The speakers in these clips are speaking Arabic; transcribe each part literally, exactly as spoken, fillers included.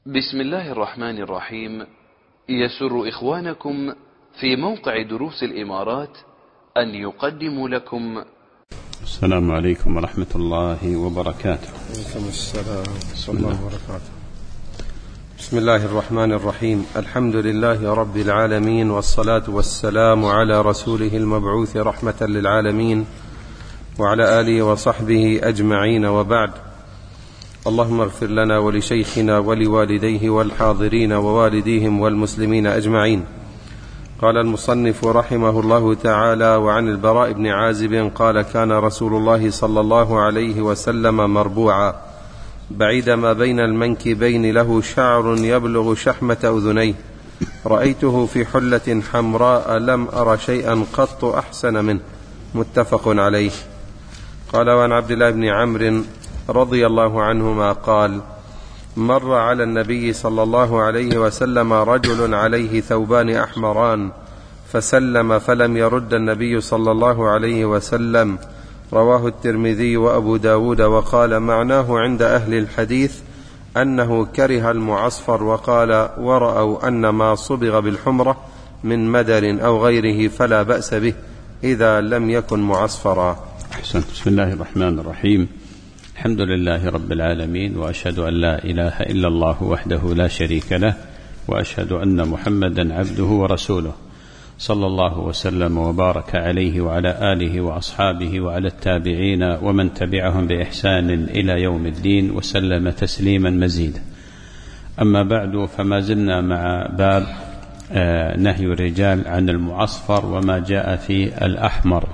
بسم الله الرحمن الرحيم. يسر إخوانكم في موقع دروس الإمارات أن يقدموا لكم. السلام عليكم ورحمة الله وبركاته. وعليكم السلام ورحمة الله وبركاته. بسم الله الرحمن الرحيم. الحمد لله رب العالمين، والصلاة والسلام على رسوله المبعوث رحمة للعالمين وعلى آله وصحبه أجمعين، وبعد. اللهم اغفر لنا ولشيخنا ولوالديه والحاضرين ووالديهم والمسلمين أجمعين. قال المصنف رحمه الله تعالى: وعن البراء بن عازب قال: كان رسول الله صلى الله عليه وسلم مربوعا بعيد ما بين المنكبين، له شعر يبلغ شحمة أذنيه، رأيته في حلة حمراء لم أر شيئا قط أحسن منه، متفق عليه. قال: وعن عبد الله بن عمرو رضي الله عنهما قال: مر على النبي صلى الله عليه وسلم رجل عليه ثوبان أحمران فسلم فلم يرد النبي صلى الله عليه وسلم. رواه الترمذي وأبو داود، وقال معناه عند أهل الحديث أنه كره المعصفر، وقال: ورأوا أن ما صبغ بالحمرة من مدر أو غيره فلا بأس به إذا لم يكن معصفرا. أحسنت. بسم الله الرحمن الرحيم. الحمد لله رب العالمين، وأشهد أن لا إله إلا الله وحده لا شريك له، وأشهد أن محمدا عبده ورسوله، صلى الله وسلم وبارك عليه وعلى آله وأصحابه وعلى التابعين ومن تبعهم بإحسان إلى يوم الدين، وسلم تسليما مزيدا. أما بعد، فما زلنا مع باب نهي الرجال عن المعصفر وما جاء في الأحمر،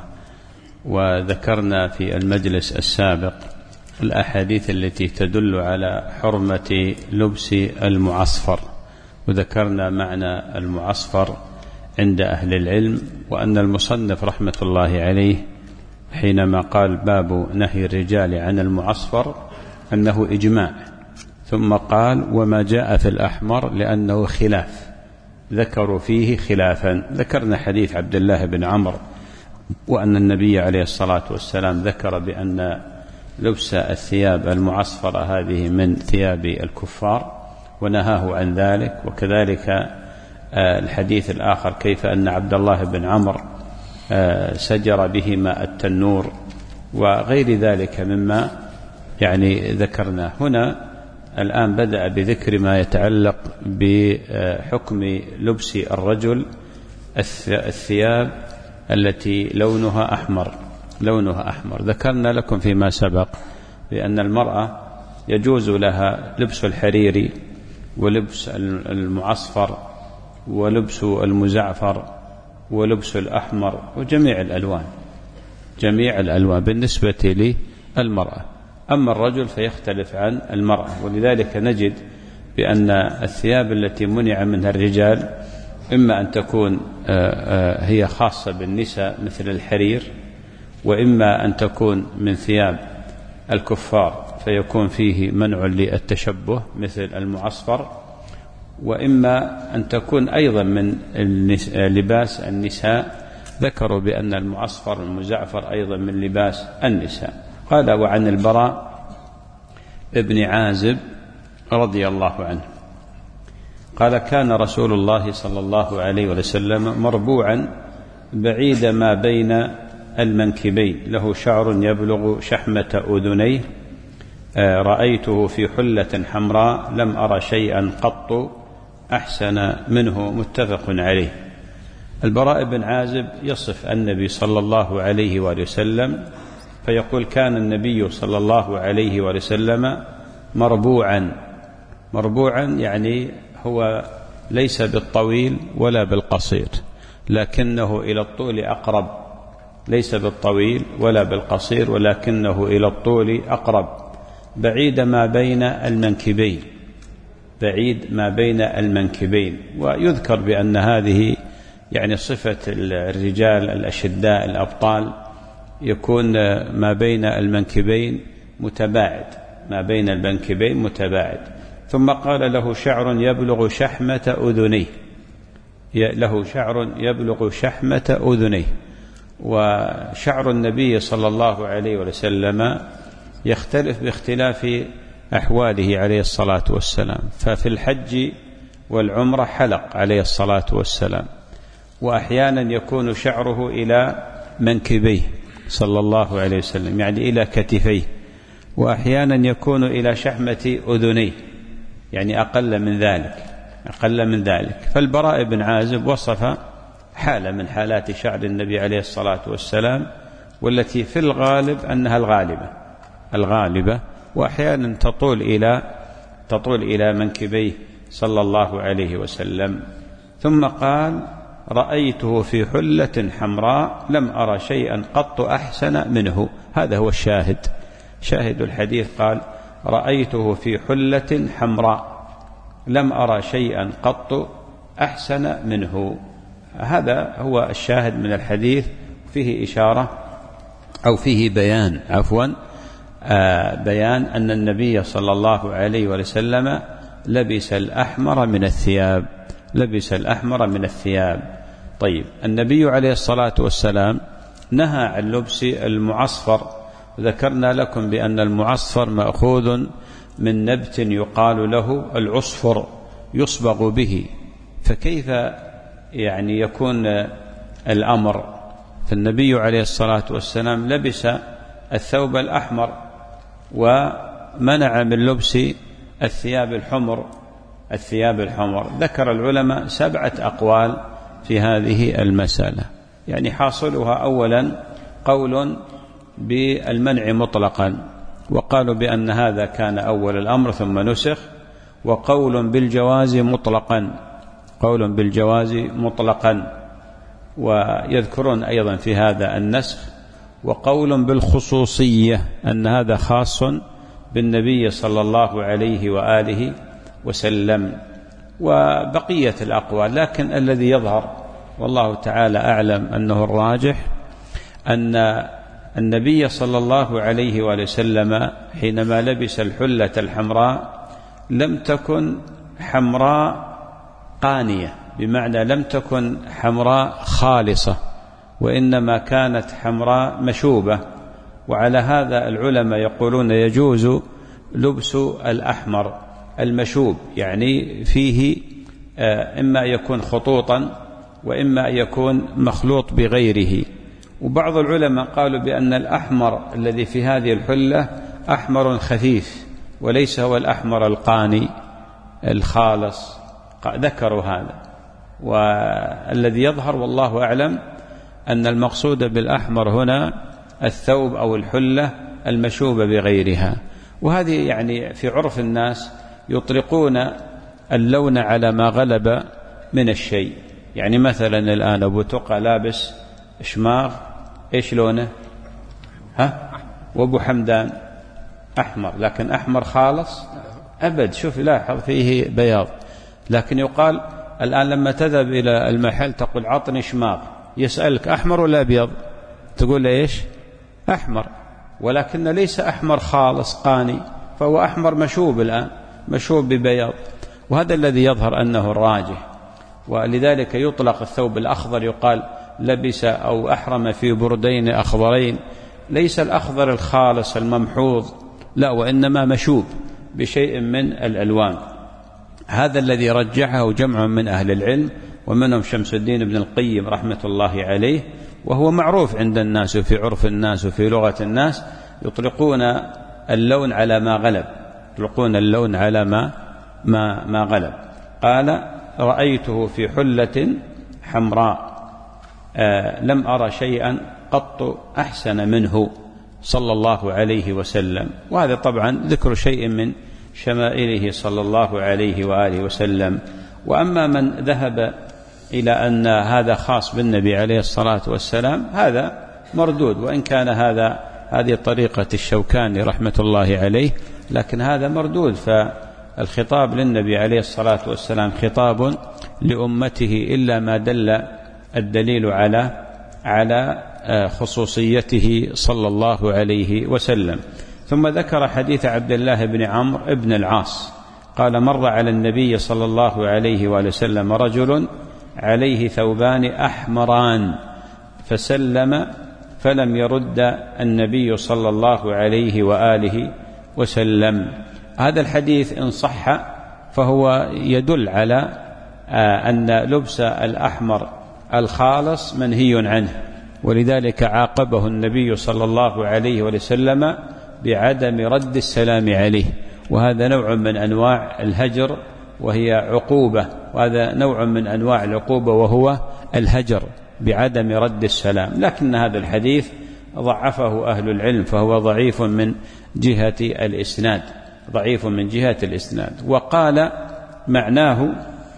وذكرنا في المجلس السابق الأحاديث التي تدل على حرمة لبس المعصفر، وذكرنا معنى المعصفر عند أهل العلم، وأن المصنف رحمة الله عليه حينما قال باب نهي الرجال عن المعصفر أنه إجماع، ثم قال وما جاء في الأحمر لأنه خلاف، ذكروا فيه خلافا. ذكرنا حديث عبد الله بن عمرو، وأن النبي عليه الصلاة والسلام ذكر بأن لبس الثياب المعصفرة هذه من ثياب الكفار ونهاه عن ذلك. وكذلك الحديث الآخر كيف أن عبد الله بن عمرو سجر بهما التنور، وغير ذلك مما يعني ذكرنا. هنا الآن بدأ بذكر ما يتعلق بحكم لبس الرجل الثياب التي لونها أحمر لونها أحمر ذكرنا لكم فيما سبق بأن المرأة يجوز لها لبس الحريري ولبس المعصفر ولبس المزعفر ولبس الأحمر وجميع الألوان جميع الألوان بالنسبة للمرأة. أما الرجل فيختلف عن المرأة، ولذلك نجد بأن الثياب التي منع منها الرجال إما أن تكون هي خاصة بالنساء مثل الحرير، وإما أن تكون من ثياب الكفار فيكون فيه منع للتشبه مثل المعصفر، وإما أن تكون أيضا من لباس النساء، ذكروا بأن المعصفر والمزعفر أيضا من لباس النساء. قال: وعن البراء ابن عازب رضي الله عنه قال: كان رسول الله صلى الله عليه وسلم مربوعا بعيد ما بين المنكبين، له شعر يبلغ شحمة أذنيه، رأيته في حلة حمراء لم أر شيئا قط أحسن منه، متفق عليه. البراء بن عازب يصف النبي صلى الله عليه وسلم فيقول: كان النبي صلى الله عليه وسلم مربوعا. مربوعا يعني هو ليس بالطويل ولا بالقصير، لكنه إلى الطول أقرب، ليس بالطويل ولا بالقصير ولكنه إلى الطول أقرب، بعيد ما بين المنكبين بعيد ما بين المنكبين. ويذكر بأن هذه يعني صفة الرجال الأشداء الأبطال، يكون ما بين المنكبين متباعد ما بين المنكبين متباعد. ثم قال: له شعر يبلغ شحمة أذنيه له شعر يبلغ شحمة أذنيه. وشعر النبي صلى الله عليه وسلم يختلف باختلاف أحواله عليه الصلاة والسلام. ففي الحج والعمرة حلق عليه الصلاة والسلام، وأحيانا يكون شعره إلى منكبيه صلى الله عليه وسلم، يعني إلى كتفيه، وأحيانا يكون إلى شحمة أذنيه، يعني أقل من ذلك أقل من ذلك. فالبراء بن عازب وصف حالة من حالات شعر النبي عليه الصلاة والسلام، والتي في الغالب أنها الغالبة الغالبة وأحيانا تطول إلى تطول إلى منكبيه صلى الله عليه وسلم. ثم قال: رأيته في حلة حمراء لم أرى شيئا قط أحسن منه. هذا هو الشاهد شاهد الحديث. قال: رأيته في حلة حمراء لم أرى شيئا قط أحسن منه. هذا هو الشاهد من الحديث، فيه إشارة أو فيه بيان عفوا آه بيان أن النبي صلى الله عليه وسلم لبس الأحمر من الثياب لبس الأحمر من الثياب. طيب، النبي عليه الصلاة والسلام نهى عن لبس المعصفر، ذكرنا لكم بأن المعصفر مأخوذ من نبت يقال له العصفر يصبغ به، فكيف يعني يكون الأمر؟ فالنبي عليه الصلاة والسلام لبس الثوب الأحمر ومنع من لبس الثياب الحمر الثياب الحمر. ذكر العلماء سبعة أقوال في هذه المسألة، يعني حاصلها أولا قول بالمنع مطلقا، وقالوا بأن هذا كان أول الأمر ثم نسخ، وقول بالجواز مطلقا قول بالجواز مطلقا ويذكرون أيضا في هذا النسخ، وقول بالخصوصية أن هذا خاص بالنبي صلى الله عليه وآله وسلم، وبقية الأقوال. لكن الذي يظهر والله تعالى أعلم أنه الراجح أن النبي صلى الله عليه وآله وسلم حينما لبس الحلة الحمراء لم تكن حمراء قانية، بمعنى لم تكن حمراء خالصة، وإنما كانت حمراء مشوبة. وعلى هذا العلماء يقولون يجوز لبس الأحمر المشوب، يعني فيه إما يكون خطوطا وإما يكون مخلوط بغيره. وبعض العلماء قالوا بأن الأحمر الذي في هذه الحلة أحمر خفيف وليس هو الأحمر القاني الخالص، ذكروا هذا. والذي يظهر والله أعلم أن المقصود بالأحمر هنا الثوب أو الحلة المشوبة بغيرها. وهذه يعني في عرف الناس يطلقون اللون على ما غلب من الشيء. يعني مثلا الآن أبو تقى لابس شماغ، إيش لونه؟ ها؟ وأبو حمدان أحمر، لكن أحمر خالص أبد، شوف لاحظ فيه بياض. لكن يقال الآن لما تذهب إلى المحل تقول عطني شماغ، يسألك أحمر ولا أبيض؟ تقول له إيش؟ أحمر، ولكن ليس أحمر خالص قاني، فهو أحمر مشوب الآن، مشوب ببياض. وهذا الذي يظهر أنه الراجح. ولذلك يطلق الثوب الأخضر، يقال لبس أو أحرم في بردين أخضرين، ليس الأخضر الخالص الممحوظ، لا، وإنما مشوب بشيء من الألوان. هذا الذي رجحه جمع من أهل العلم، ومنهم شمس الدين بن القيم رحمة الله عليه، وهو معروف عند الناس وفي عرف الناس وفي لغة الناس، يطلقون اللون على ما غلب يطلقون اللون على ما ما, ما غلب. قال: رأيته في حلة حمراء آه لم أرى شيئا قط أحسن منه صلى الله عليه وسلم. وهذا طبعا ذكر شيء من شمائله صلى الله عليه وآله وسلم. وأما من ذهب إلى أن هذا خاص بالنبي عليه الصلاة والسلام هذا مردود، وإن كان هذا هذه طريقة الشوكاني رحمة الله عليه، لكن هذا مردود. فالخطاب للنبي عليه الصلاة والسلام خطاب لأمته، إلا ما دل الدليل على على خصوصيته صلى الله عليه وسلم. ثم ذكر حديث عبد الله بن عمرو بن العاص قال: مر على النبي صلى الله عليه وآله وسلم رجل عليه ثوبان أحمران فسلم فلم يرد النبي صلى الله عليه وآله وسلم. هذا الحديث إن صح فهو يدل على أن لبس الأحمر الخالص منهي عنه، ولذلك عاقبه النبي صلى الله عليه وسلم بعدم رد السلام عليه، وهذا نوع من أنواع الهجر وهي عقوبة، وهذا نوع من أنواع العقوبة وهو الهجر بعدم رد السلام. لكن هذا الحديث ضعفه أهل العلم، فهو ضعيف من جهة الإسناد، ضعيف من جهة الإسناد. وقال معناه،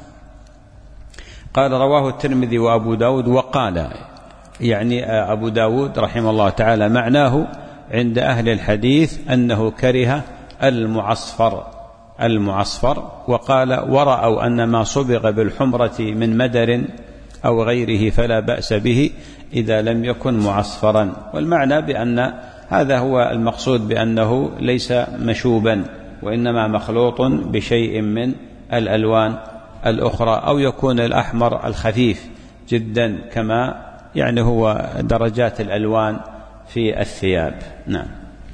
قال رواه الترمذي وأبو داود، وقال يعني أبو داود رحمه الله تعالى معناه عند أهل الحديث أنه كره المعصفر المعصفر وقال ورأوا أن ما صبغ بالحمرة من مدر أو غيره فلا بأس به إذا لم يكن معصفرا. والمعنى بأن هذا هو المقصود، بأنه ليس مشوبا وإنما مخلوط بشيء من الألوان الأخرى، أو يكون الأحمر الخفيف جدا كما يعني هو درجات الألوان في الثياب. نعم.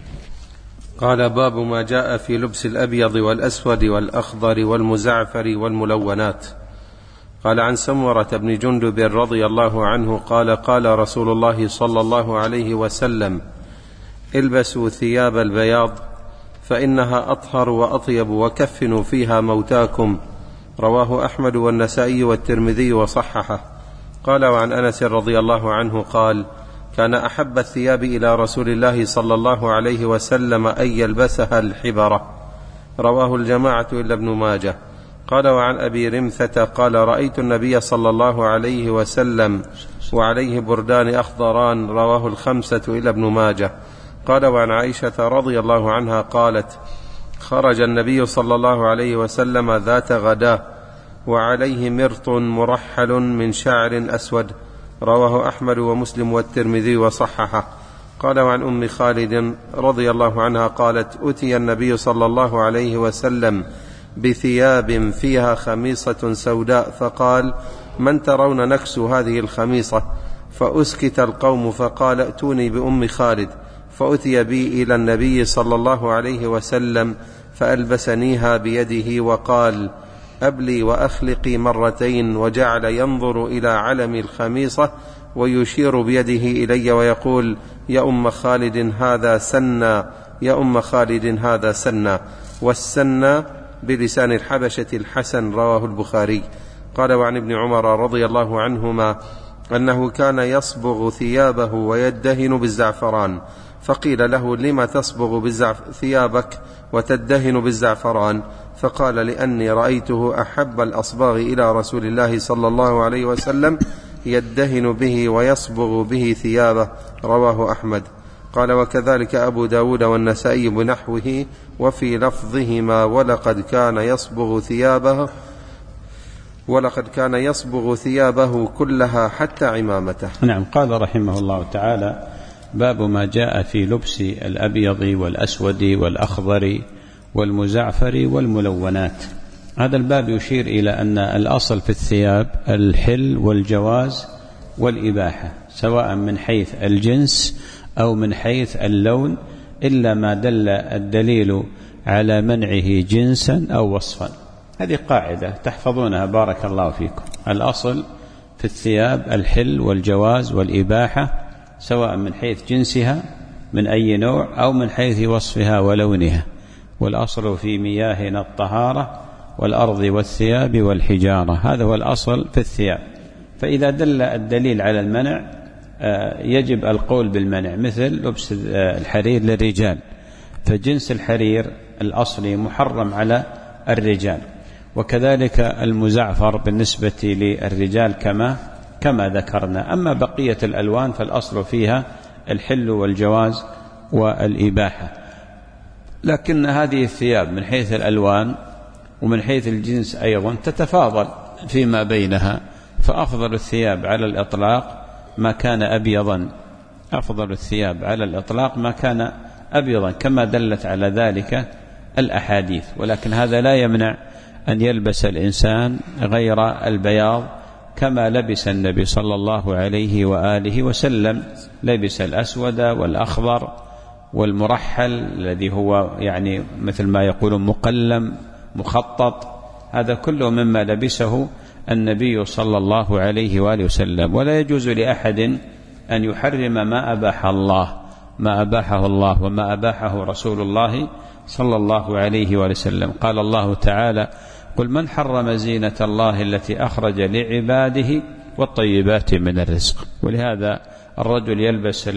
قال باب ما جاء في لبس الأبيض والأسود والأخضر والمزعفر والملونات. قال عن سمرة بن جندب رضي الله عنه قال قال رسول الله صلى الله عليه وسلم البسوا ثياب البياض فإنها أطهر وأطيب وكفنوا فيها موتاكم. رواه أحمد والنسائي والترمذي وصححه. قال وعن أنس رضي الله عنه قال كان أحب الثياب إلى رسول الله صلى الله عليه وسلم أن يلبسها الحبرة. رواه الجماعة إلا ابن ماجه. قال وعن أبي رمثة قال رأيت النبي صلى الله عليه وسلم وعليه بردان أخضران. رواه الخمسة إلا ابن ماجه. قال وعن عائشة رضي الله عنها قالت خرج النبي صلى الله عليه وسلم ذات غداة وعليه مرط مرحل من شعر أسود. رواه أحمد ومسلم والترمذي وصححه. قال وعن أم خالد رضي الله عنها قالت أتي النبي صلى الله عليه وسلم بثياب فيها خميصة سوداء فقال من ترون نكسو هذه الخميصة؟ فأسكت القوم فقال ائتوني بأم خالد، فأتي بي إلى النبي صلى الله عليه وسلم فألبسنيها بيده وقال أبلي وأخلقي مرتين، وجعل ينظر إلى علم الخميصة ويشير بيده إلي ويقول يا أم خالد هذا سنا، يا أم خالد هذا سنا، والسنا بلسان الحبشة الحسن. رواه البخاري. قال وعن ابن عمر رضي الله عنهما أنه كان يصبغ ثيابه ويدهن بالزعفران، فقيل له لما تصبغ بالزعف ثيابك وتدهن بالزعفران؟ فقال لأني رأيته أحب الأصباغ إلى رسول الله صلى الله عليه وسلم يدهن به ويصبغ به ثيابه. رواه أحمد. قال وكذلك أبو داود والنسائي بنحوه وفي لفظهما ولقد كان يصبغ ثيابه ولقد كان يصبغ ثيابه كلها حتى عمامته. نعم. قال رحمه الله تعالى باب ما جاء في لبس الأبيض والأسود والأخضر والمزعفر والملونات. هذا الباب يشير إلى أن الأصل في الثياب الحل والجواز والإباحة، سواء من حيث الجنس أو من حيث اللون، إلا ما دل الدليل على منعه جنسا أو وصفا. هذه قاعدة تحفظونها بارك الله فيكم. الأصل في الثياب الحل والجواز والإباحة، سواء من حيث جنسها من أي نوع أو من حيث وصفها ولونها. والأصل في مياهنا الطهارة والأرض والثياب والحجارة، هذا هو الأصل في الثياب. فإذا دل الدليل على المنع يجب القول بالمنع، مثل لبس الحرير للرجال، فجنس الحرير الأصلي محرم على الرجال، وكذلك المزعفر بالنسبة للرجال كما كما ذكرنا. أما بقية الألوان فالأصل فيها الحل والجواز والإباحة. لكن هذه الثياب من حيث الألوان ومن حيث الجنس أيضا تتفاضل فيما بينها، فأفضل الثياب على الإطلاق ما كان أبيضا، أفضل الثياب على الإطلاق ما كان أبيضا كما دلت على ذلك الأحاديث. ولكن هذا لا يمنع أن يلبس الإنسان غير البياض كما لبس النبي صلى الله عليه وآله وسلم، لبس الأسود والأخضر والمرحل الذي هو يعني مثل ما يقولون مقلم مخطط، هذا كله مما لبسه النبي صلى الله عليه وآله وسلم. ولا يجوز لأحد أن يحرم ما أباح الله ما أباحه الله وما أباحه رسول الله صلى الله عليه وآله وسلم. قال الله تعالى: قل من حرم زينة الله التي أخرج لعباده والطيبات من الرزق. ولهذا الرجل يلبس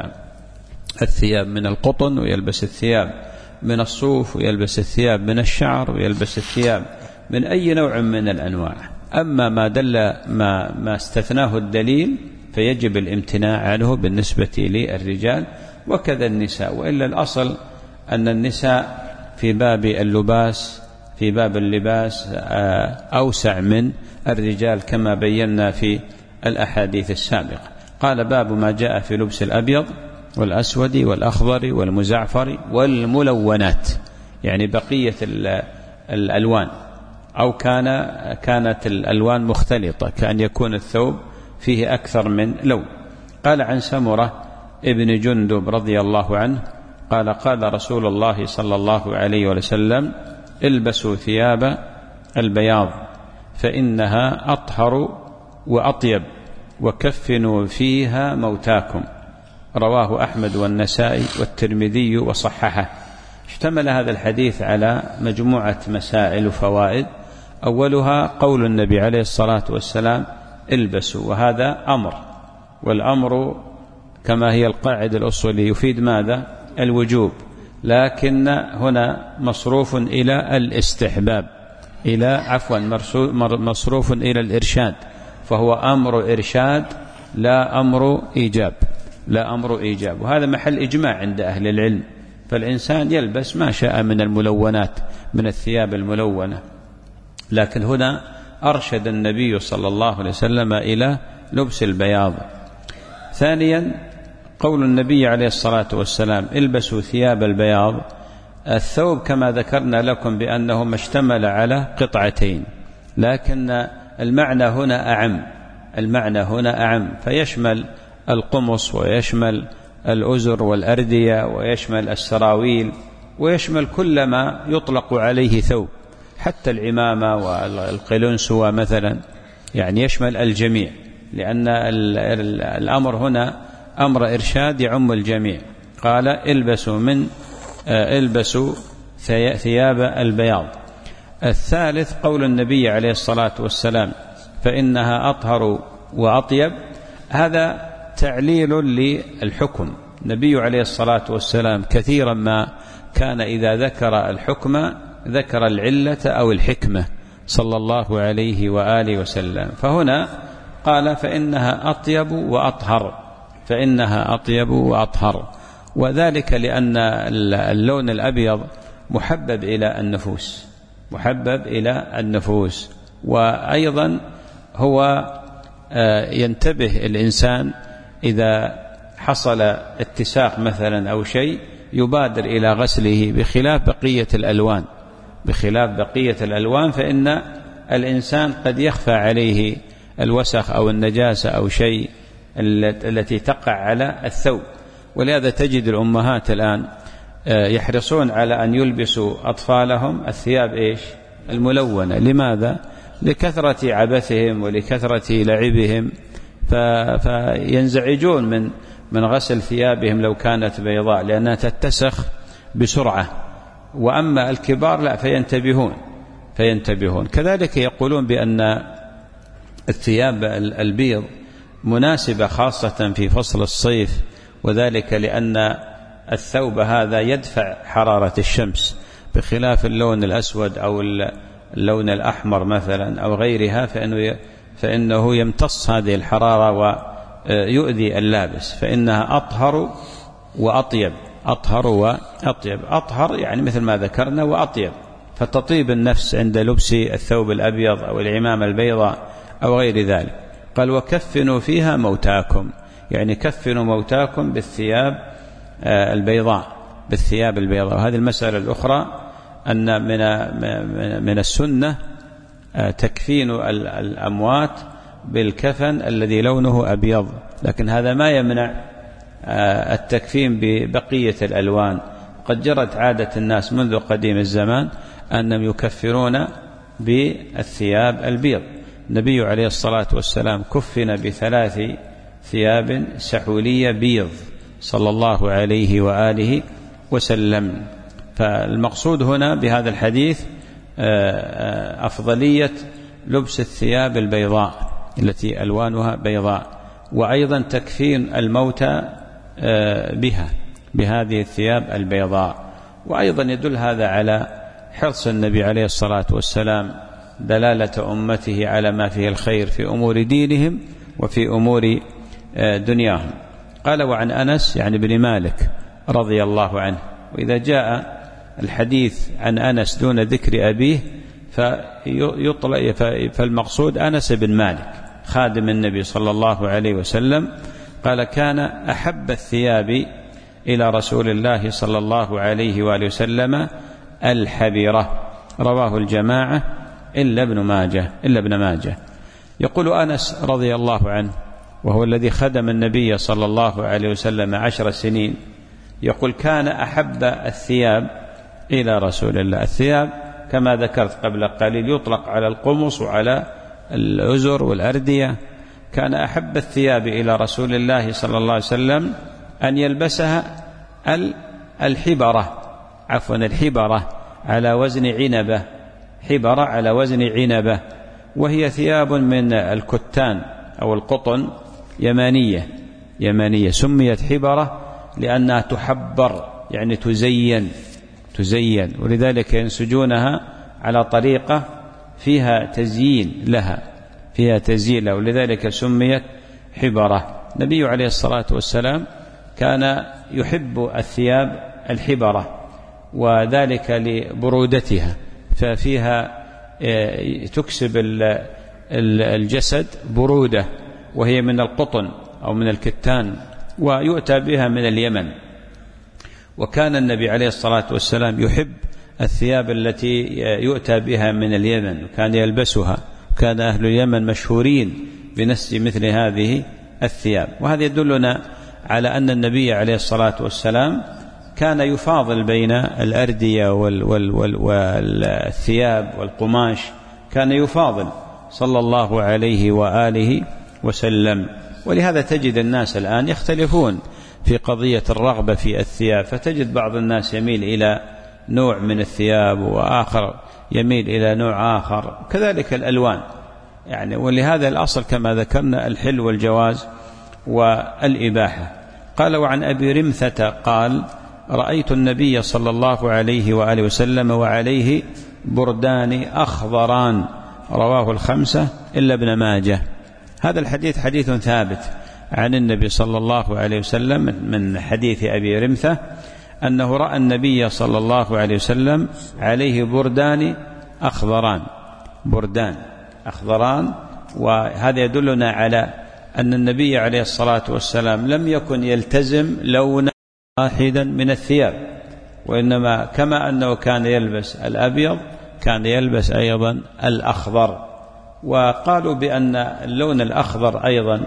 الثياب من القطن، ويلبس الثياب من الصوف، ويلبس الثياب من الشعر، ويلبس الثياب من أي نوع من الأنواع. أما ما دل ما, ما استثناه الدليل فيجب الامتناع عنه بالنسبة للرجال، وكذا النساء. وإلا الأصل أن النساء في باب اللباس في باب اللباس أوسع من الرجال كما بينا في الأحاديث السابقة. قال: باب ما جاء في لبس الأبيض والأسود والأخضر والمزعفر والملونات، يعني بقية الألوان، أو كان كانت الألوان مختلطة، كأن يكون الثوب فيه أكثر من لون. قال عن سمرة ابن جندب رضي الله عنه قال: قال رسول الله صلى الله عليه وسلم: البسوا ثياب البياض فإنها أطهر وأطيب، وكفنوا فيها موتاكم. رواه أحمد والنسائي والترمذي وصححه. اشتمل هذا الحديث على مجموعة مسائل وفوائد. أولها قول النبي عليه الصلاة والسلام: البسوا، وهذا أمر، والأمر كما هي القاعدة الأصولية يفيد ماذا؟ الوجوب، لكن هنا مصروف إلى الاستحباب، إلى عفوا مصروف إلى الإرشاد، فهو أمر إرشاد لا أمر إيجاب لا أمر إيجاب وهذا محل إجماع عند أهل العلم. فالإنسان يلبس ما شاء من الملونات، من الثياب الملونة، لكن هنا أرشد النبي صلى الله عليه وسلم إلى لبس البياض. ثانيا قول النبي عليه الصلاة والسلام: البسوا ثياب البياض. الثوب كما ذكرنا لكم بأنه ما اشتمل على قطعتين، لكن المعنى هنا أعم المعنى هنا أعم فيشمل القمص، ويشمل الأزر والأردية، ويشمل السراويل، ويشمل كل ما يطلق عليه ثوب، حتى العمامة والقلنسوة مثلا، يعني يشمل الجميع، لأن الأمر هنا أمر إرشاد يعم الجميع. قال: البسوا من البسوا ثياب البياض. الثالث قول النبي عليه الصلاة والسلام: فإنها أطهر وأطيب. هذا تعليل للحكم. النبي عليه الصلاة والسلام كثيرا ما كان إذا ذكر الحكم ذكر العلة أو الحكمة صلى الله عليه وآله وسلم. فهنا قال: فإنها أطيب وأطهر فإنها أطيب وأطهر وذلك لأن اللون الأبيض محبب إلى النفوس محبب إلى النفوس وأيضا هو ينتبه الإنسان إذا حصل اتساق مثلا أو شيء يبادر إلى غسله، بخلاف بقية الألوان بخلاف بقية الألوان فإن الإنسان قد يخفى عليه الوسخ أو النجاسة أو شيء التي تقع على الثوب. ولهذا تجد الأمهات الآن يحرصون على أن يلبسوا أطفالهم الثياب إيش؟ الملونة. لماذا؟ لكثرة عبثهم ولكثرة لعبهم، فينزعجون من من غسل ثيابهم لو كانت بيضاء، لأنها تتسخ بسرعة. وأما الكبار لا، فينتبهون فينتبهون كذلك يقولون بأن الثياب البيض مناسبة خاصة في فصل الصيف، وذلك لأن الثوب هذا يدفع حرارة الشمس، بخلاف اللون الأسود أو اللون الأحمر مثلا أو غيرها فإنه فإنه يمتص هذه الحرارة ويؤذي اللابس. فإنها أطهر وأطيب أطهر وأطيب أطهر يعني مثل ما ذكرنا، وأطيب فتطيب النفس عند لبس الثوب الأبيض أو العمامة البيضاء أو غير ذلك. قال: وكفنوا فيها موتاكم، يعني كفنوا موتاكم بالثياب البيضاء بالثياب البيضاء. وهذه المسألة الأخرى أن من من السنة تكفين الأموات بالكفن الذي لونه أبيض، لكن هذا ما يمنع التكفين ببقية الألوان. قد جرت عادة الناس منذ قديم الزمان أنهم يكفرون بالثياب البيض. النبي عليه الصلاة والسلام كفن بثلاث ثياب سحولية بيض صلى الله عليه وآله وسلم. فالمقصود هنا بهذا الحديث أفضلية لبس الثياب البيضاء التي ألوانها بيضاء، وأيضا تكفين الموتى بها بهذه الثياب البيضاء. وأيضا يدل هذا على حرص النبي عليه الصلاة والسلام دلالة أمته على ما فيه الخير في أمور دينهم وفي أمور دنياهم. قال: وعن أنس يعني بن مالك رضي الله عنه. وإذا جاء الحديث عن أنس دون ذكر أبيه فيطلع فالمقصود أنس بن مالك خادم النبي صلى الله عليه وسلم. قال: كان أحب الثياب إلى رسول الله صلى الله عليه وآله وسلم الحبيرة. رواه الجماعة إلا ابن ماجه إلا ابن ماجه. يقول أنس رضي الله عنه وهو الذي خدم النبي صلى الله عليه وسلم عشر سنين، يقول: كان أحب الثياب إلى رسول الله. الثياب كما ذكرت قبل قليل يطلق على القمص وعلى الأزر والأردية. كان أحب الثياب إلى رسول الله صلى الله عليه وسلم أن يلبسها الحبرة عفوا الحبرة على وزن عنبة حبرة على وزن عنبة، وهي ثياب من الكتان أو القطن يمانية يمانية سميت حبرة لأنها تحبر يعني تزين تزين ولذلك ينسجونها على طريقة فيها تزيين لها فيها تزيين لها ولذلك سميت حبرة. النبي عليه الصلاة والسلام كان يحب الثياب الحبرة وذلك لبرودتها، ففيها تكسب الجسد برودة وهي من القطن أو من الكتان ويؤتى بها من اليمن. وكان النبي عليه الصلاة والسلام يحب الثياب التي يؤتى بها من اليمن وكان يلبسها. كان أهل اليمن مشهورين بنسج مثل هذه الثياب. وهذا يدلنا على أن النبي عليه الصلاة والسلام كان يفاضل بين الأردية والثياب والقماش، كان يفاضل صلى الله عليه وآله وسلم. ولهذا تجد الناس الآن يختلفون في قضية الرغبة في الثياب، فتجد بعض الناس يميل إلى نوع من الثياب وآخر يميل إلى نوع آخر، كذلك الألوان يعني. ولهذا الأصل كما ذكرنا الحل والجواز والإباحة. قال: وعن أبي رمثة قال: رأيت النبي صلى الله عليه وآله وسلم وعليه بردان أخضران. رواه الخمسة إلا ابن ماجه. هذا الحديث حديث ثابت عن النبي صلى الله عليه وسلم من حديث أبي رمثة أنه رأى النبي صلى الله عليه وسلم عليه بردان أخضران بردان أخضران. وهذا يدلنا على أن النبي عليه الصلاة والسلام لم يكن يلتزم لونا واحدا من الثياب، وإنما كما أنه كان يلبس الأبيض كان يلبس أيضا الأخضر. وقالوا بأن اللون الأخضر أيضا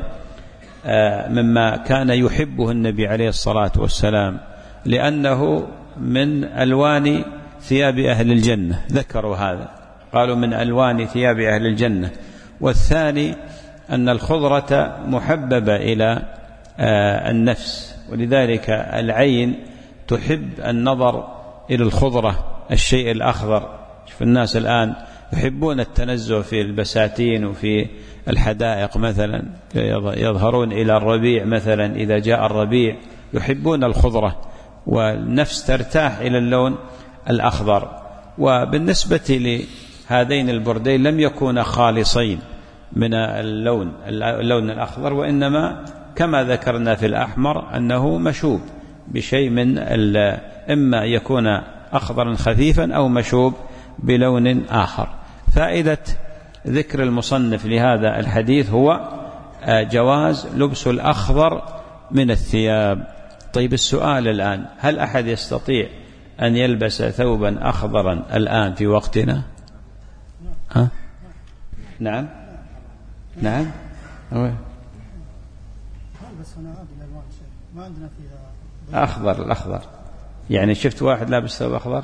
مما كان يحبه النبي عليه الصلاة والسلام لأنه من ألوان ثياب أهل الجنة، ذكروا هذا قالوا من ألوان ثياب أهل الجنة. والثاني أن الخضرة محببة إلى النفس، ولذلك العين تحب النظر إلى الخضرة الشيء الأخضر. شوف الناس الآن يحبون التنزه في البساتين وفي الحدائق مثلا، يظهرون إلى الربيع مثلا، إذا جاء الربيع يحبون الخضرة والنفس ترتاح إلى اللون الأخضر. وبالنسبة لهذين البردين لم يكونا خالصين من اللون اللون الأخضر، وإنما كما ذكرنا في الأحمر أنه مشوب بشيء من إما يكون أخضرا خفيفا أو مشوب بلون آخر. فائدة ذكر المصنف لهذا الحديث هو جواز لبس الأخضر من الثياب. طيب السؤال الآن: هل أحد يستطيع أن يلبس ثوبا أخضرا الآن في وقتنا؟ ها؟ نعم نعم ما عندنا فيها أخضر. الأخضر يعني شفت واحد لابس ثوب أخضر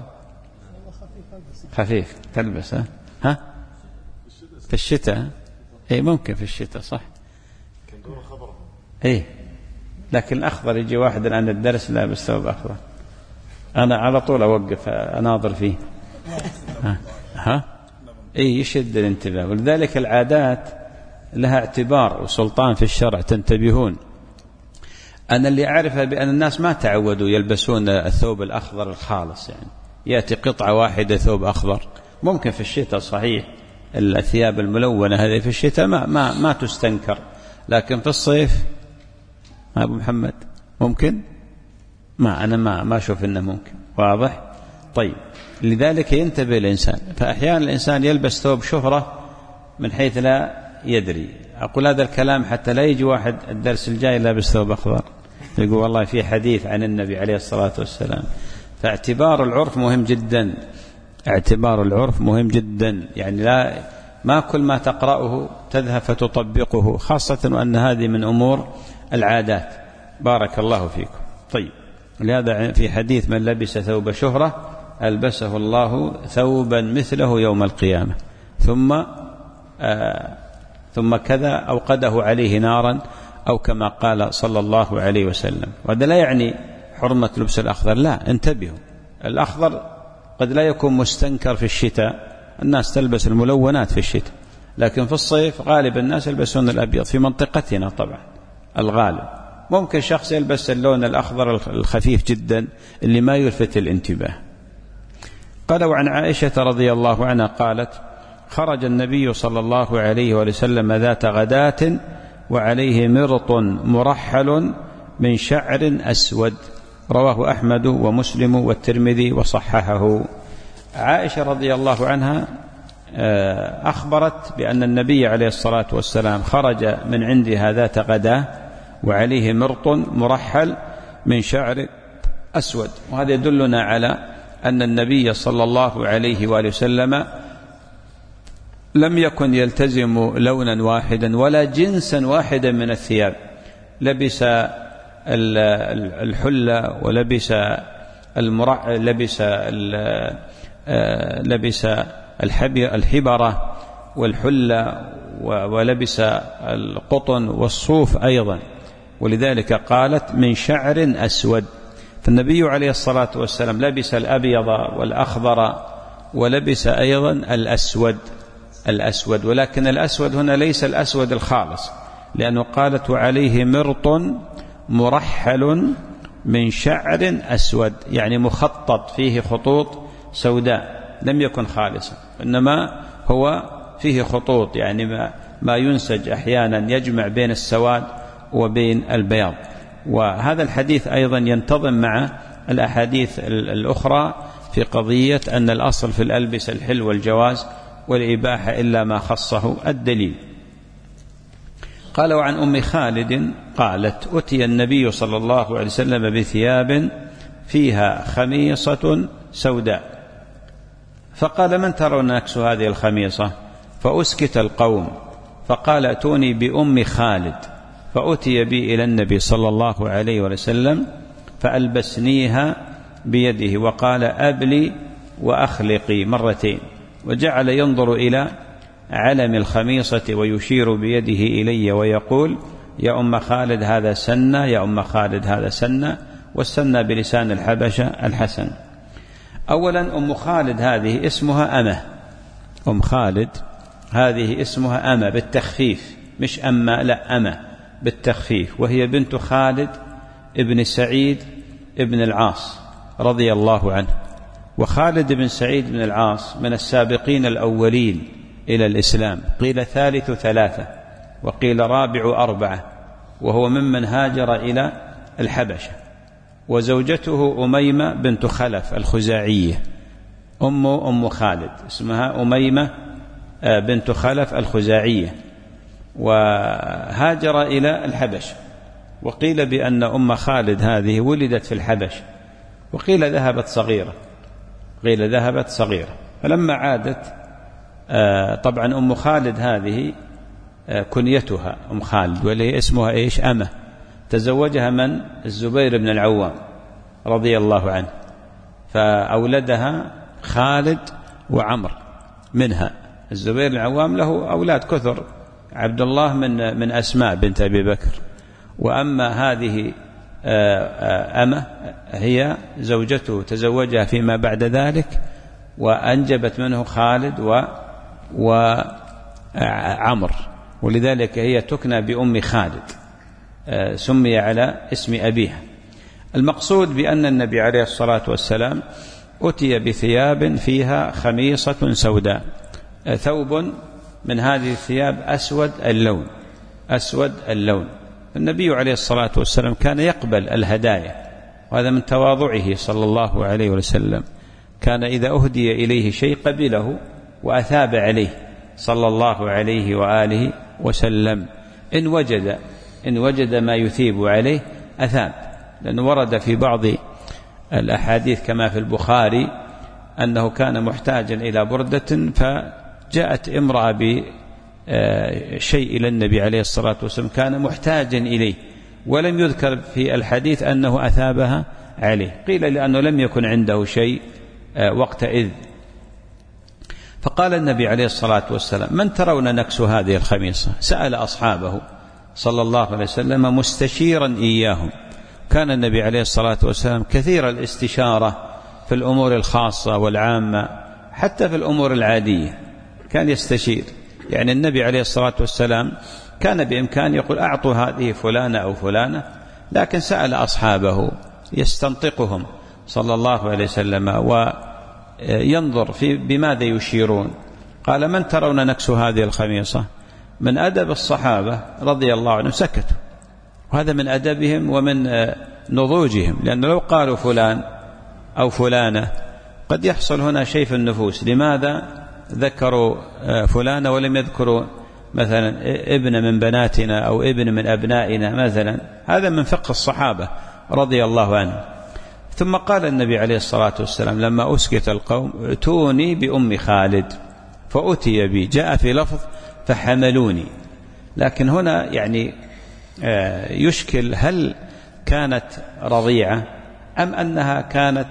خفيف تلبس ها ها في الشتاء. اي ممكن في الشتاء صح. اي لكن الأخضر يجي واحد الآن الدرس لابس ثوب أخضر أنا على طول أوقف أناظر فيه ها ها اي يشد الانتباه. ولذلك العادات لها اعتبار وسلطان في الشرع. تنتبهون أنا اللي أعرفها بأن الناس ما تعودوا يلبسون الثوب الأخضر الخالص، يعني يأتي قطعة واحدة ثوب أخضر. ممكن في الشتاء صحيح الثياب الملونة هذه في الشتاء ما, ما, ما تستنكر، لكن في الصيف أبو محمد ممكن ما أنا ما ما أشوف إنه ممكن. واضح؟ طيب لذلك ينتبه الإنسان. فأحيانا الإنسان يلبس ثوب شهرة من حيث لا يدري. أقول هذا الكلام حتى لا يجي واحد الدرس الجاي لابس ثوب أخضر يقول والله في حديث عن النبي عليه الصلاة والسلام. فاعتبار العرف مهم جدا. اعتبار العرف مهم جدا، يعني لا ما كل ما تقرأه تذهب فتطبقه، خاصة وأن هذه من أمور العادات. بارك الله فيكم. طيب لهذا في حديث من لبس ثوب شهرة ألبسه الله ثوبا مثله يوم القيامة ثم آه ثم كذا أوقده عليه نارا أو كما قال صلى الله عليه وسلم. وهذا لا يعني حرمة لبس الأخضر، لا انتبهوا. الأخضر قد لا يكون مستنكر في الشتاء، الناس تلبس الملونات في الشتاء، لكن في الصيف غالب الناس يلبسون الأبيض في منطقتنا طبعا الغالب. ممكن شخص يلبس اللون الأخضر الخفيف جدا اللي ما يلفت الانتباه. قالوا عن عائشة رضي الله عنها قالت خرج النبي صلى الله عليه وسلم ذات غداة وعليه مرط مرحل من شعر أسود. رواه أحمد ومسلم والترمذي وصححه. عائشة رضي الله عنها أخبرت بأن النبي عليه الصلاة والسلام خرج من عندها ذات غداة وعليه مرط مرحل من شعر أسود. وهذا يدلنا على أن النبي صلى الله عليه وآله وسلم لم يكن يلتزم لونا واحدا ولا جنسا واحدا من الثياب. لبس الحلة ولبس المرع لبس لبس الحبرة والحلة ولبس القطن والصوف أيضا. ولذلك قالت من شعر أسود. فالنبي عليه الصلاة والسلام لبس الأبيض والأخضر ولبس أيضا الأسود الأسود ولكن الأسود هنا ليس الأسود الخالص، لأنه قالت وعليه مرط مرحل من شعر أسود، يعني مخطط فيه خطوط سوداء، لم يكن خالصا، إنما هو فيه خطوط، يعني ما, ما ينسج أحيانا يجمع بين السواد وبين البياض. وهذا الحديث أيضا ينتظم مع الأحاديث الأخرى في قضية أن الأصل في الألبسة الحل والجواز والإباحة إلا ما خصه الدليل. قالوا عن أم خالد قالت أتي النبي صلى الله عليه وسلم بثياب فيها خميصة سوداء، فقال من ترون نكس هذه الخميصة؟ فأسكت القوم، فقال أتوني بأم خالد، فأتي بي إلى النبي صلى الله عليه وسلم فألبسنيها بيده وقال أبلي وأخلقي مرتين، وجعل ينظر إلى علم الخميصة ويشير بيده إلي ويقول يا أم خالد هذا سنة، يا أم خالد هذا سنة، والسنة بلسان الحبشة الحسن. أولا أم خالد هذه اسمها أمة، أم خالد هذه اسمها أمة بالتخفيف، مش أمة، لا أمة بالتخفيف، وهي بنت خالد ابن سعيد ابن العاص رضي الله عنه. وخالد بن سعيد بن العاص من السابقين الأولين إلى الإسلام، قيل ثالث ثلاثة وقيل رابع أربعة، وهو ممن هاجر إلى الحبشة. وزوجته أميمة بنت خلف الخزاعية، أم أم خالد اسمها أميمة بنت خلف الخزاعية، وهاجر إلى الحبشة. وقيل بأن أم خالد هذه ولدت في الحبشة، وقيل ذهبت صغيرة، قيل ذهبت صغيرة. فلما عادت، طبعا أم خالد هذه كنيتها أم خالد، واللي اسمها إيش؟ أمة، تزوجها من؟ الزبير بن العوام رضي الله عنه، فأولدها خالد وعمر منها. الزبير بن العوام له أولاد كثر، عبد الله من من أسماء بنت أبي بكر، وأما هذه أمة هي زوجته تزوجها فيما بعد ذلك وأنجبت منه خالد و وعمر، ولذلك هي تكنى بأم خالد، سمي على اسم أبيها. المقصود بأن النبي عليه الصلاة والسلام أتي بثياب فيها خميصة سوداء، ثوب من هذه الثياب أسود اللون، أسود اللون. النبي عليه الصلاة والسلام كان يقبل الهدايا، وهذا من تواضعه صلى الله عليه وسلم، كان إذا أهدي إليه شيء قبله وأثاب عليه صلى الله عليه وآله وسلم، إن وجد إن وجد ما يثيب عليه أثاب. لأنه ورد في بعض الأحاديث كما في البخاري أنه كان محتاجا إلى بردة، فجاءت امرأة بشيء إلى النبي عليه الصلاة والسلام كان محتاجا إليه، ولم يذكر في الحديث أنه أثابها عليه، قيل لأنه لم يكن عنده شيء وقتئذ. فقال النبي عليه الصلاة والسلام: من ترون نكس هذه الخميصة؟ سأل أصحابه صلى الله عليه وسلم مستشيرا إياهم. كان النبي عليه الصلاة والسلام كثير الاستشارة في الأمور الخاصة والعامة، حتى في الأمور العادية كان يستشير. يعني النبي عليه الصلاة والسلام كان بإمكان يقول أعطوا هذه فلانة أو فلانة، لكن سأل أصحابه يستنطقهم صلى الله عليه وسلم وينظر في بماذا يشيرون. قال: من ترون نكس هذه الخميصة؟ من أدب الصحابة رضي الله عنهم سكتوا، وهذا من أدبهم ومن نضوجهم، لأن لو قالوا فلان أو فلانة قد يحصل هنا شيء في النفوس. لماذا ذكروا فلانة ولم يذكروا مثلا ابن من بناتنا أو ابن من أبنائنا مثلا؟ هذا من فقه الصحابة رضي الله عنهم. ثم قال النبي عليه الصلاة والسلام لما أسكت القوم: ائتوني بأم خالد، فأتي بي. جاء في لفظ فحملوني، لكن هنا يعني يشكل هل كانت رضيعة أم أنها كانت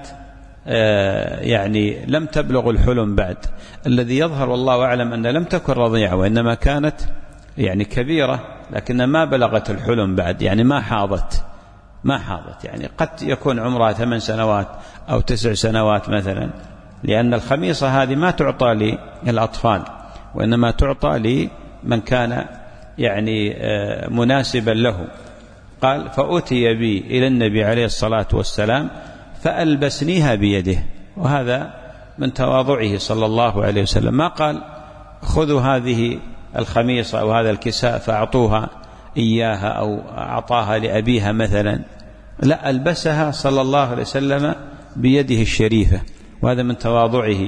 يعني لم تبلغ الحلم بعد. الذي يظهر والله أعلم أن لم تكن رضيعة، وإنما كانت يعني كبيرة لكن ما بلغت الحلم بعد، يعني ما حاضت ما حاضت يعني قد يكون عمرها ثمان سنوات أو تسع سنوات مثلا، لأن الخميصة هذه ما تعطى للأطفال وإنما تعطى لمن كان يعني مناسبا له. قال: فأتي بي إلى النبي عليه الصلاة والسلام فألبسنيها بيده، وهذا من تواضعه صلى الله عليه وسلم. ما قال: خذوا هذه الخميصة أو هذا الكساء فأعطوها إياها أو أعطاها لأبيها مثلا، لا، ألبسها صلى الله عليه وسلم بيده الشريفة، وهذا من تواضعه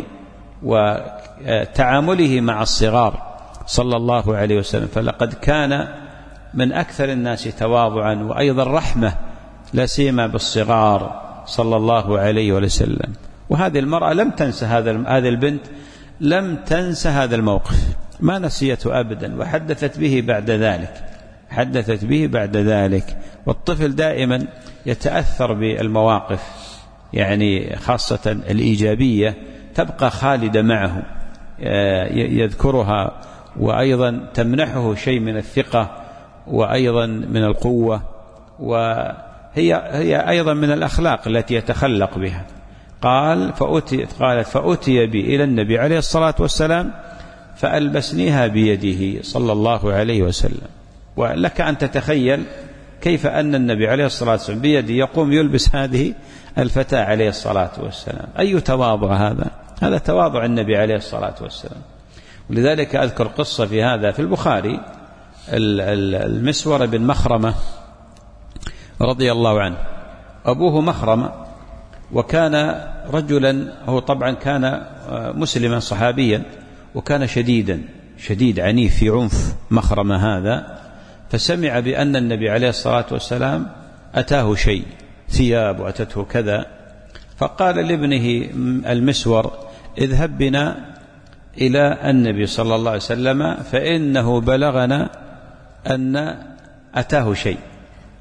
وتعامله مع الصغار صلى الله عليه وسلم. فلقد كان من أكثر الناس تواضعا وأيضا رحمة، لا سيما بالصغار صلى الله عليه وسلم. وهذه المرأة لم تنسى هذا هذه البنت لم تنسى هذا الموقف، ما نسيته أبدا، وحدثت به بعد ذلك حدثت به بعد ذلك. والطفل دائما يتأثر بالمواقف، يعني خاصة الإيجابية تبقى خالدة معه، يذكرها وأيضا تمنحه شيء من الثقة وأيضا من القوة، وهي هي أيضا من الأخلاق التي يتخلق بها. قال فأتي قالت فأتي بي إلى النبي عليه الصلاة والسلام فألبسنيها بيده صلى الله عليه وسلم. ولك أن تتخيل كيف أن النبي عليه الصلاة والسلام بيده يقوم يلبس هذه الفتاة عليه الصلاة والسلام. أي تواضع هذا! هذا تواضع النبي عليه الصلاة والسلام. ولذلك أذكر قصة في هذا في البخاري، المسور بن مخرمة رضي الله عنه، أبوه مخرمة، وكان رجلا، هو طبعا كان مسلما صحابيا، وكان شديدا شديد عنيف في عنف مخرمة هذا. فسمع بأن النبي عليه الصلاة والسلام أتاه شيء، ثياب وأتته كذا، فقال لابنه المسور: اذهب بنا إلى النبي صلى الله عليه وسلم فإنه بلغنا أن أتاه شيء.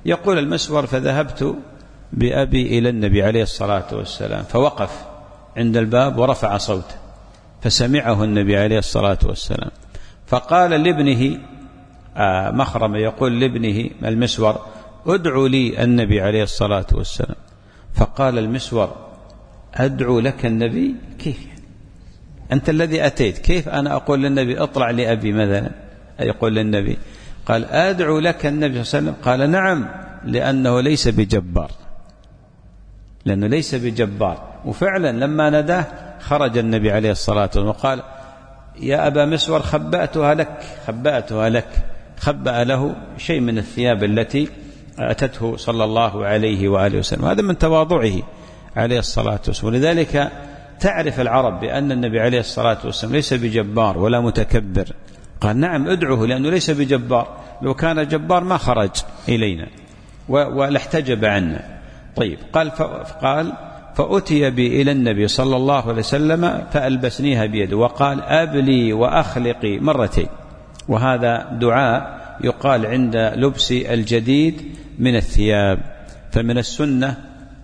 يقول المسور فذهبت بأبي إلى النبي عليه الصلاة والسلام فوقف عند الباب ورفع صوته فسمعه النبي عليه الصلاة والسلام فقال لابنه آه مخرمة يقول لابنه المسور ادعو لي النبي عليه الصلاة والسلام. فقال المسور أدعو لك النبي؟ كيف أنت الذي أتيت، كيف أنا أقول للنبي اطلع لأبي مثلا يقول للنبي؟ قال أدعو لك النبي صلى الله عليه وسلم. قال نعم، لأنه ليس بجبار، لأنه ليس بجبار. وفعلا لما نداه خرج النبي عليه الصلاة والسلام وقال يا أبا مسور خبأتها لك، خبأتها لك، خبأ له شيء من الثياب التي أتته صلى الله عليه وآله وسلم. هذا من تواضعه عليه الصلاة والسلام. ولذلك تعرف العرب بأن النبي عليه الصلاة والسلام ليس بجبار ولا متكبر. قال نعم ادعوه لأنه ليس بجبار، لو كان جبار ما خرج إلينا ولا احتجب عنا. طيب قال فقال فأتي بي إلى النبي صلى الله عليه وسلم فألبسنيها بيده وقال أبلي وأخلقي مرتين. وهذا دعاء يقال عند لبس الجديد من الثياب. فمن السنة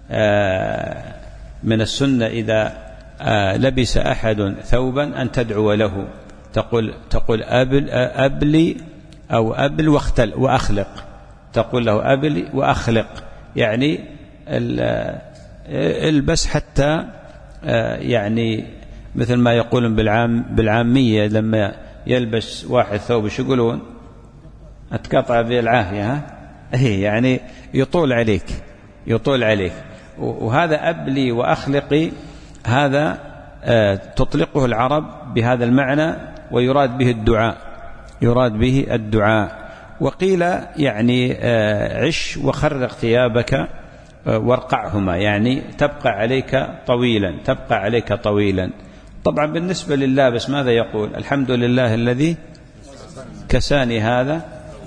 من السنة إذا لبس أحد ثوبا أن تدعو له، تقول تقول أبل أبلي أو أبل واختل وأخلق، تقول له أبلي وأخلق، يعني البس حتى يعني مثل ما يقولون بالعام بالعامية لما يلبس واحد ثوب شو يقولون؟ أتقطع بالعافية، ها هي يعني يطول عليك يطول عليك. وهذا أبلي وأخلقي هذا تطلقه العرب بهذا المعنى ويراد به الدعاء، يراد به الدعاء. وقيل يعني عش وخرق ثيابك وارقعهما، يعني تبقى عليك طويلا، تبقى عليك طويلا. طبعا بالنسبة لللابس ماذا يقول؟ الحمد لله الذي كساني هذا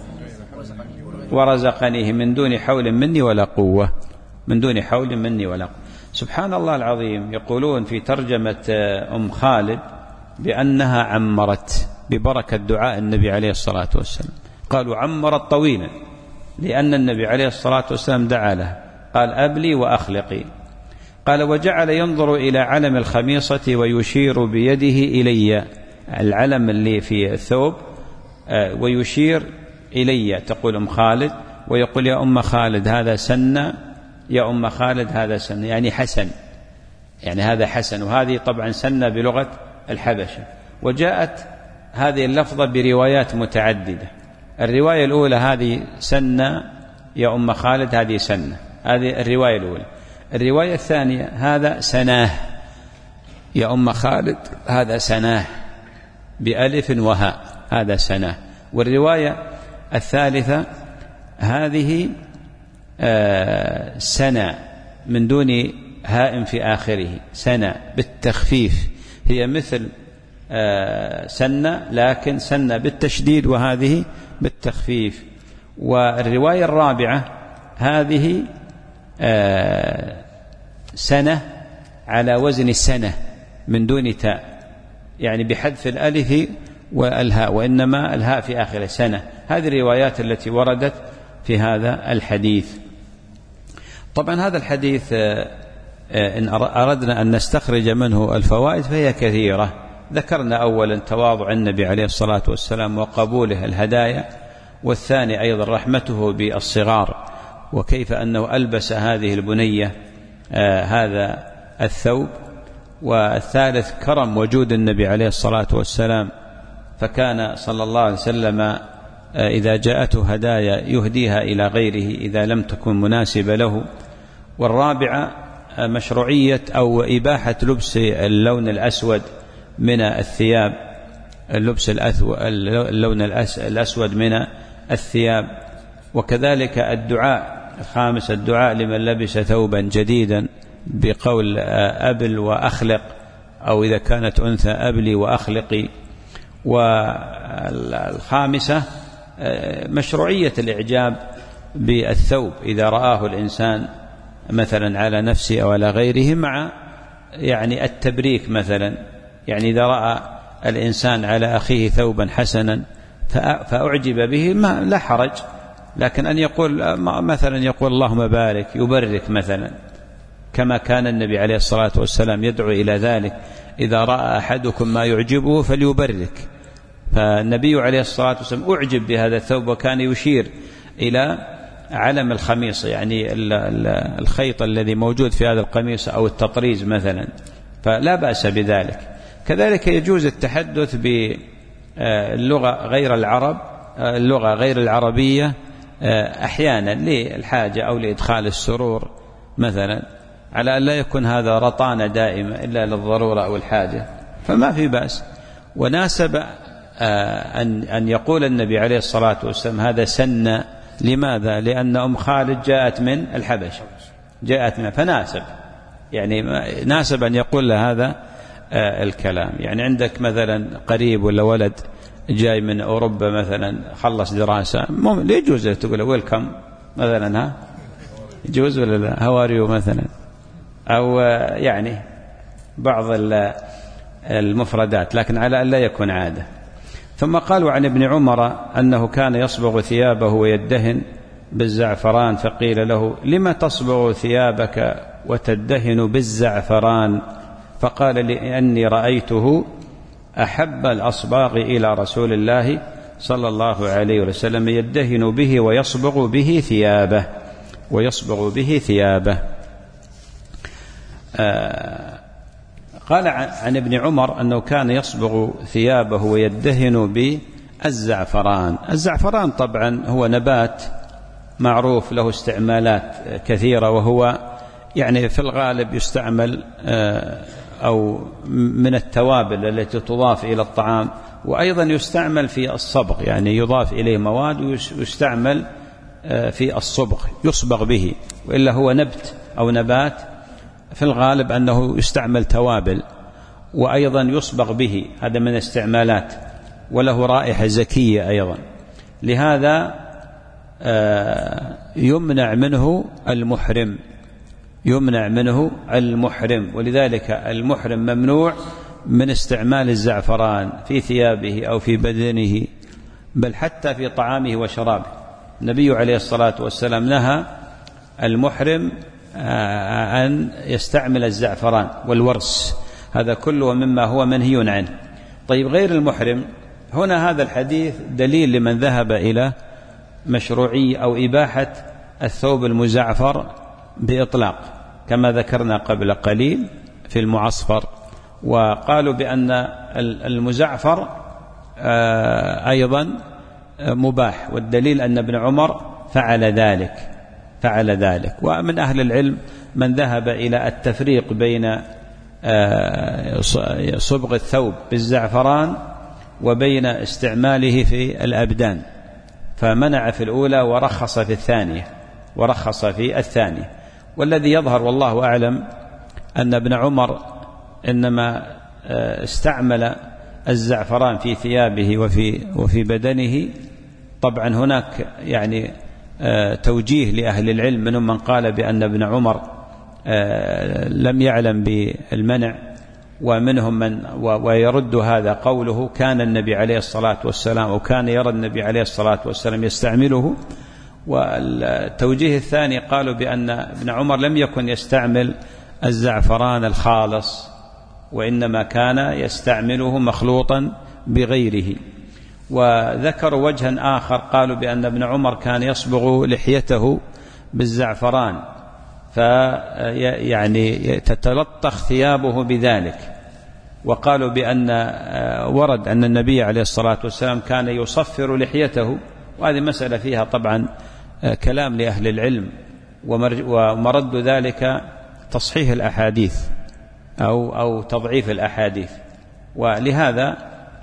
ورزقنيه من دون حول مني ولا قوة، من دون حول مني ولا قوة. سبحان الله العظيم. يقولون في ترجمة أم خالد بأنها عمرت ببركة دعاء النبي عليه الصلاة والسلام، قالوا عمرت طويلا لأن النبي عليه الصلاة والسلام دعا لها، قال أبلي وأخلقي. قال وجعل ينظر إلى علم الخميصة ويشير بيده إلي، العلم اللي في الثوب ويشير إلي، تقول أم خالد، ويقول يا أم خالد هذا سن، يا أم خالد هذا سن، يعني حسن، يعني هذا حسن. وهذه طبعا سن بلغة الحبشة. وجاءت هذه اللفظة بروايات متعددة. الرواية الأولى هذه سن يا أم خالد، هذه سنة، هذه الرواية الأولى. الرواية الثانية هذا سناه يا أم خالد، هذا سناه بألف وهاء، هذا سناه. والرواية الثالثة هذه آه سنة من دون هاء في آخره، سنة بالتخفيف، هي مثل آه سنة لكن سنة بالتشديد وهذه بالتخفيف. والرواية الرابعة هذه آه سنة على وزن السنة من دون تاء، يعني بحذف الألف والهاء، وإنما الهاء في آخر سنة. هذه الروايات التي وردت في هذا الحديث. طبعا هذا الحديث إن أردنا أن نستخرج منه الفوائد فهي كثيرة. ذكرنا أولا تواضع النبي عليه الصلاة والسلام وقبوله الهدايا، والثاني أيضا رحمته بالصغار وكيف أنه ألبس هذه البنية آه هذا الثوب. والثالث كرم وجود النبي عليه الصلاة والسلام، فكان صلى الله عليه وسلم آه إذا جاءته هدايا يهديها إلى غيره إذا لم تكن مناسبة له. والرابعة آه مشروعية أو إباحة لبس اللون الأسود من الثياب، اللبس اللون الأسود من الثياب. وكذلك الدعاء الخامس الدعاء لمن لبس ثوبا جديدا بقول أبل وأخلق، أو إذا كانت أنثى أبلي وأخلقي. والخامسة مشروعية الإعجاب بالثوب إذا رآه الإنسان مثلا على نفسه أو على غيره، مع يعني التبريك مثلا، يعني إذا رأى الإنسان على أخيه ثوبا حسنا فأعجب به ما لا حرج لكن أن يقول مثلا يقول اللهم بارك، يبرك مثلا، كما كان النبي عليه الصلاة والسلام يدعو إلى ذلك: إذا رأى أحدكم ما يعجبه فليبرك. فالنبي عليه الصلاة والسلام أعجب بهذا الثوب، وكان يشير إلى علم الخميص، يعني الخيط الذي موجود في هذا القميص أو التطريز مثلا، فلا بأس بذلك. كذلك يجوز التحدث باللغة غير العرب، اللغة غير العربية أحيانا للحاجة أو لإدخال السرور مثلا، على أن لا يكون هذا رطانة دائمة إلا للضرورة أو الحاجة، فما في بأس. وناسب أن أن يقول النبي عليه الصلاة والسلام هذا سن. لماذا؟ لأن أم خالد جاءت من الحبش، جاءت من فناسب، يعني ناسب أن يقول له هذا الكلام. يعني عندك مثلا قريب ولا ولد جاي من أوروبا مثلا، خلص دراسة، لا يجوز تقول له ويلكم مثلا، ها يجوز ولا لا؟ هواريو مثلا، أو يعني بعض المفردات، لكن على أن لا يكون عادة. ثم قالوا عن ابن عمر أنه كان يصبغ ثيابه ويدهن بالزعفران، فقيل له: لما تصبغ ثيابك وتدهن بالزعفران؟ فقال: لأني رأيته أحب الأصباغ إلى رسول الله صلى الله عليه وسلم، يدهن به ويصبغ به ثيابه ويصبغ به ثيابه. آه قال عن ابن عمر أنه كان يصبغ ثيابه ويدهن بالزعفران. الزعفران طبعا هو نبات معروف له استعمالات كثيرة، وهو يعني في الغالب يستعمل أو من التوابل التي تضاف إلى الطعام، وأيضا يستعمل في الصبغ، يعني يضاف إليه مواد ويستعمل في الصبغ، يصبغ به. وإلا هو نبت أو نبات في الغالب أنه يستعمل توابل، وأيضا يصبغ به، هذا من استعمالات، وله رائحة زكية أيضا. لهذا يمنع منه المحرم، يمنع منه المحرم، ولذلك المحرم ممنوع من استعمال الزعفران في ثيابه أو في بدنه، بل حتى في طعامه وشرابه. النبي عليه الصلاة والسلام نهى المحرم أن يستعمل الزعفران والورس، هذا كله مما هو منهي عنه. طيب غير المحرم، هنا هذا الحديث دليل لمن ذهب إلى مشروعية أو إباحة الثوب المزعفر بإطلاق، كما ذكرنا قبل قليل في المعصفر. وقالوا بأن المزعفر أيضا مباح، والدليل أن ابن عمر فعل ذلك فعل ذلك ومن أهل العلم من ذهب إلى التفريق بين صبغ الثوب بالزعفران وبين استعماله في الأبدان، فمنع في الأولى ورخص في الثانية ورخص في الثانية. والذي يظهر والله أعلم أن ابن عمر إنما استعمل الزعفران في ثيابه وفي وفي بدنه. طبعا هناك يعني توجيه لأهل العلم، منهم من قال بأن ابن عمر لم يعلم بالمنع، ومنهم من ويرد هذا قوله كان النبي عليه الصلاة والسلام أو كان يرى النبي عليه الصلاة والسلام يستعمله. والتوجيه الثاني قالوا بأن ابن عمر لم يكن يستعمل الزعفران الخالص، وإنما كان يستعمله مخلوطا بغيره. وذكروا وجها آخر، قالوا بأن ابن عمر كان يصبغ لحيته بالزعفران، فيعني تتلطخ ثيابه بذلك. وقالوا بأن ورد أن النبي عليه الصلاة والسلام كان يصفر لحيته، وهذه مسألة فيها طبعا كلام لأهل العلم، ومرد ذلك تصحيح الأحاديث أو أو تضعيف الأحاديث. ولهذا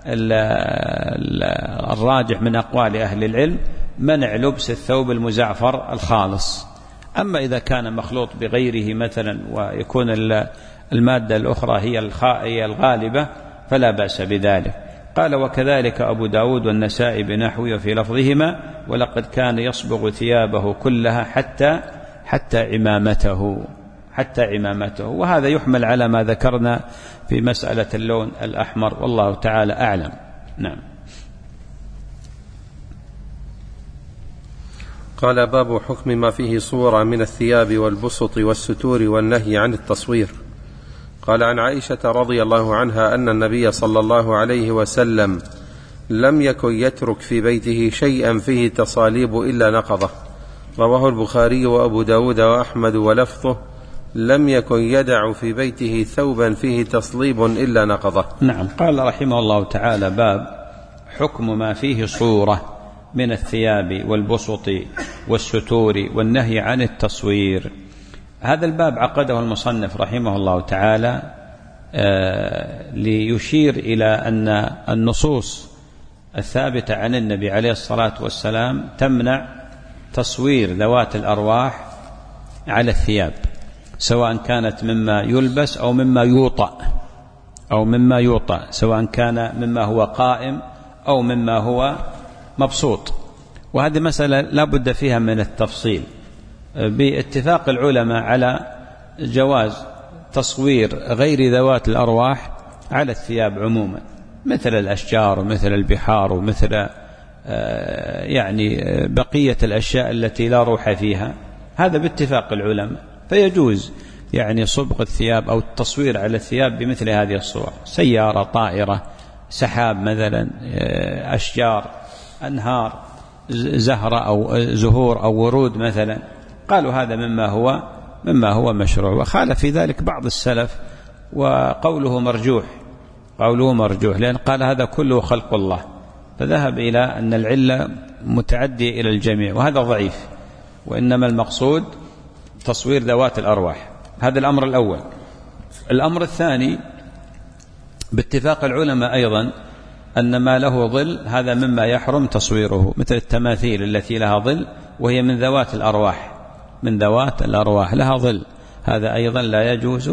الراجح من أقوال أهل العلم منع لبس الثوب المزعفر الخالص. أما إذا كان مخلوط بغيره مثلا ويكون المادة الأخرى هي الغالبة فلا بأس بذلك. قال: وكذلك أبو داود والنسائي بنحوه في لفظهما: ولقد كان يصبغ ثيابه كلها حتى حتى عمامته حتى عمامته. وهذا يحمل على ما ذكرنا في مسألة اللون الأحمر، والله تعالى أعلم. نعم. قال: باب حكم ما فيه صورة من الثياب والبسط والستور والنهي عن التصوير. قال: عن عائشة رضي الله عنها أن النبي صلى الله عليه وسلم لم يكن يترك في بيته شيئا فيه تصاليب إلا نقضه. رواه البخاري وأبو داود وأحمد ولفظه: لم يكن يدع في بيته ثوبا فيه تصليب إلا نقضه. نعم. قال رحمه الله تعالى: باب حكم ما فيه صورة من الثياب والبسط والستور والنهي عن التصوير. هذا الباب عقده المصنف رحمه الله تعالى آه ليشير إلى أن النصوص الثابتة عن النبي عليه الصلاة والسلام تمنع تصوير ذوات الأرواح على الثياب، سواء كانت مما يلبس أو مما يوطأ أو مما يوطأ سواء كان مما هو قائم أو مما هو مبسوط. وهذه مسألة لا بد فيها من التفصيل، باتفاق العلماء على جواز تصوير غير ذوات الأرواح على الثياب عموما، مثل الأشجار ومثل البحار ومثل يعني بقية الأشياء التي لا روح فيها، هذا باتفاق العلماء. فيجوز يعني صبغ الثياب أو التصوير على الثياب بمثل هذه الصور، سيارة، طائرة، سحاب مثلا، أشجار، أنهار، زهرة أو زهور أو ورود مثلا. قالوا هذا مما هو مما هو مشروع، وخالف في ذلك بعض السلف وقوله مرجوح قوله مرجوح لأن قال هذا كله خلق الله، فذهب إلى أن العلة متعدية إلى الجميع، وهذا ضعيف، وإنما المقصود تصوير ذوات الأرواح. هذا الأمر الأول. الأمر الثاني باتفاق العلماء أيضا أن ما له ظل هذا مما يحرم تصويره، مثل التماثيل التي لها ظل وهي من ذوات الأرواح من ذوات الأرواح لها ظل، هذا أيضا لا يجوز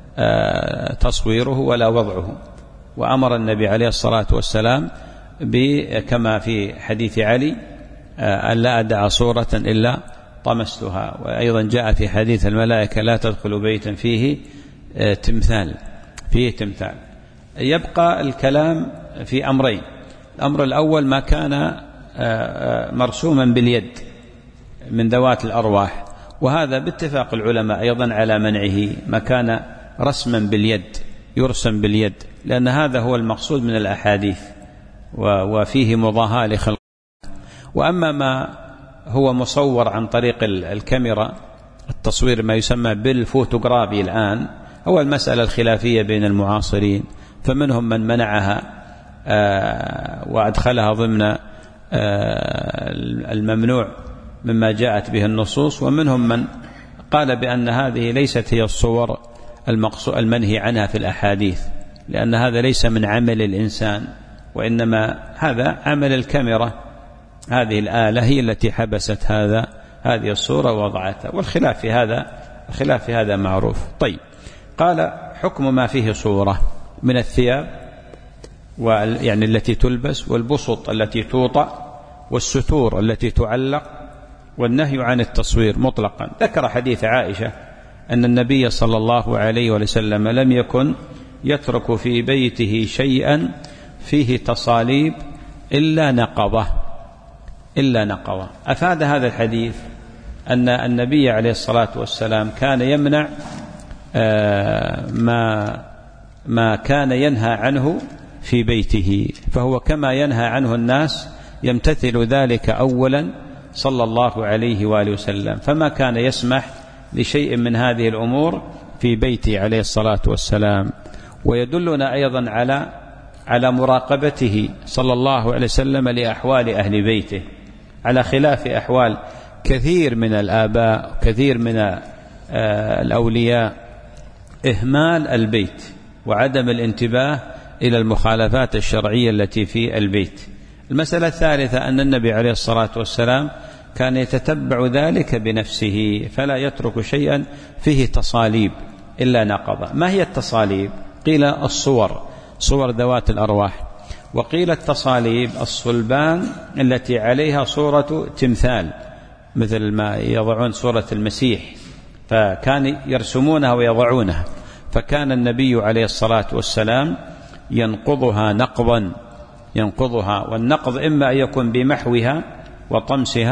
تصويره ولا وضعه. وأمر النبي عليه الصلاة والسلام كما في حديث علي أن لا أدع صورة إلا طمستها، وأيضا جاء في حديث الملائكة لا تدخل بيتا فيه تمثال فيه تمثال. يبقى الكلام في أمرين. الأمر الأول ما كان مرسوما باليد من ذوات الأرواح، وهذا باتفاق العلماء أيضا على منعه، ما كان رسما باليد يرسم باليد، لأن هذا هو المقصود من الأحاديث وفيه مضاهاة لخلق. وأما ما هو مصور عن طريق الكاميرا، التصوير ما يسمى بالفوتوغرافي الآن، هو المسألة الخلافية بين المعاصرين، فمنهم من منعها وأدخلها ضمن الممنوع مما جاءت به النصوص، ومنهم من قال بأن هذه ليست هي الصور المنهي عنها في الأحاديث، لأن هذا ليس من عمل الإنسان، وإنما هذا عمل الكاميرا، هذه الآلة هي التي حبست هذا هذه الصورة ووضعتها. والخلاف في هذا الخلاف في هذا معروف. طيب، قال حكم ما فيه صورة من الثياب يعني التي تلبس، والبسط التي توطأ، والستور التي تعلق، والنهي عن التصوير مطلقا. ذكر حديث عائشة أن النبي صلى الله عليه وسلم لم يكن يترك في بيته شيئا فيه تصاليب إلا نقضه إلا نقضه. أفاد هذا الحديث أن النبي عليه الصلاة والسلام كان يمنع ما ما كان ينهى عنه في بيته، فهو كما ينهى عنه الناس يمتثل ذلك أولا صلى الله عليه وآله وسلم، فما كان يسمح لشيء من هذه الأمور في بيته عليه الصلاة والسلام. ويدلنا أيضا على على مراقبته صلى الله عليه وسلم لأحوال أهل بيته، على خلاف أحوال كثير من الآباء، كثير من الأولياء، إهمال البيت وعدم الانتباه إلى المخالفات الشرعية التي في البيت. المسألة الثالثة أن النبي عليه الصلاة والسلام كان يتتبع ذلك بنفسه، فلا يترك شيئا فيه تصاليب إلا نقض. ما هي التصاليب؟ قيل الصور، صور ذوات الأرواح، وقيل التصاليب الصلبان التي عليها صورة تمثال، مثل ما يضعون صورة المسيح، فكان يرسمونها ويضعونها، فكان النبي عليه الصلاة والسلام ينقضها نقضا ينقضها والنقض إما أن يكون بمحوها وطمسها،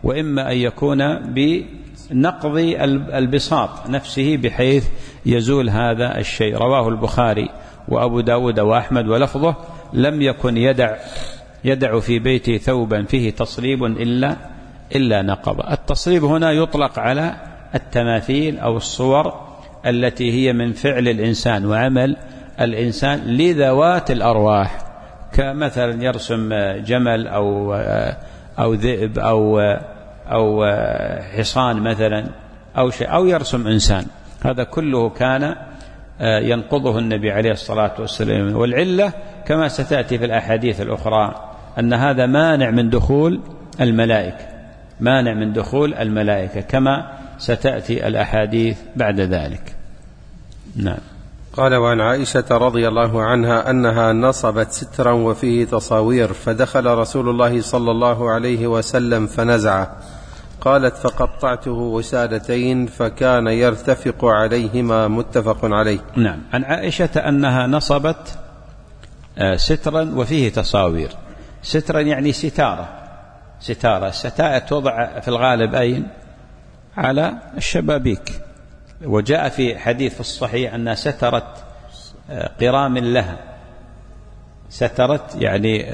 وإما أن يكون بنقض البساط نفسه بحيث يزول هذا الشيء. رواه البخاري وأبو داود وأحمد ولفظه: لم يكن يدع يدع في بيته ثوبا فيه تصليب إلا إلا نقض. التصليب هنا يطلق على التماثيل أو الصور التي هي من فعل الإنسان وعمل الإنسان لذوات الأرواح، كمثلا يرسم جمل أو أو ذئب أو أو حصان مثلا أو شيء، أو يرسم إنسان. هذا كله كان ينقضه النبي عليه الصلاة والسلام. والعلة كما ستأتي في الأحاديث الأخرى أن هذا مانع من دخول الملائكة، مانع من دخول الملائكة كما ستأتي الأحاديث بعد ذلك. نعم. قال: وعن عائشة رضي الله عنها أنها نصبت سترا وفيه تصاوير، فدخل رسول الله صلى الله عليه وسلم فنزعه. قالت: فقطعته وسادتين فكان يرتفق عليهما، متفق عليه. نعم. عن عائشة أنها نصبت سترا وفيه تصاوير. سترا يعني ستارة، ستارة الستائر توضع في الغالب أين؟ على الشبابيك. وجاء في حديث في الصحيح أنها سترت قرام لها، سترت يعني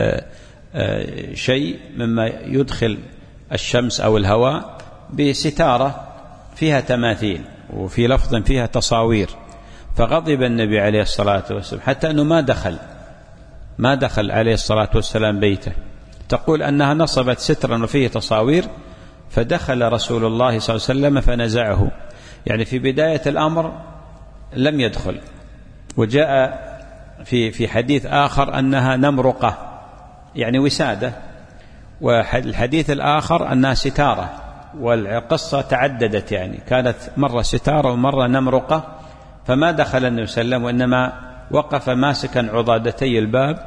شيء مما يدخل الشمس أو الهواء بستارة فيها تماثيل، وفي لفظ فيها تصاوير. فغضب النبي عليه الصلاة والسلام حتى أنه ما دخل ما دخل عليه الصلاة والسلام بيته. تقول أنها نصبت سترا وفيه تصاوير، فدخل رسول الله صلى الله عليه وسلم فنزعه، يعني في بداية الأمر لم يدخل. وجاء في في حديث آخر أنها نمرقة يعني وسادة، والحديث الآخر أنها ستارة، والقصة تعددت، يعني كانت مرة ستارة ومرة نمرقة. فما دخل النبي صلى الله عليه وسلم، وإنما وقف ماسكا عضادتي الباب.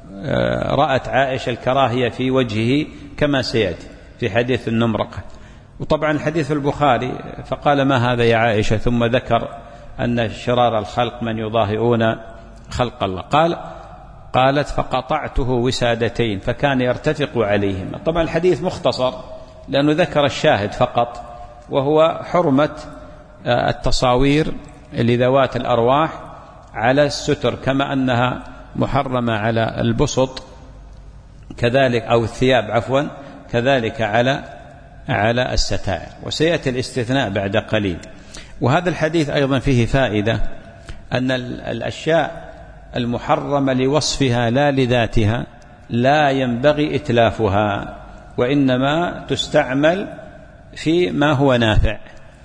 رأت عائشة الكراهية في وجهه كما سيأتي في حديث النمرقة. وطبعا الحديث البخاري: فقال: ما هذا يا عائشة؟ ثم ذكر أن شرار الخلق من يضاهئون خلق الله. قال قالت: فقطعته وسادتين فكان يرتفق عليهما. طبعا الحديث مختصر لأنه ذكر الشاهد فقط، وهو حرمة التصاوير لذوات الأرواح على الستر، كما أنها محرمة على البسط كذلك، أو الثياب عفوا، كذلك على على الستائر. وسيأتي الاستثناء بعد قليل. وهذا الحديث أيضا فيه فائدة أن الأشياء المحرمة لوصفها لا لذاتها لا ينبغي إتلافها، وإنما تستعمل في ما هو نافع.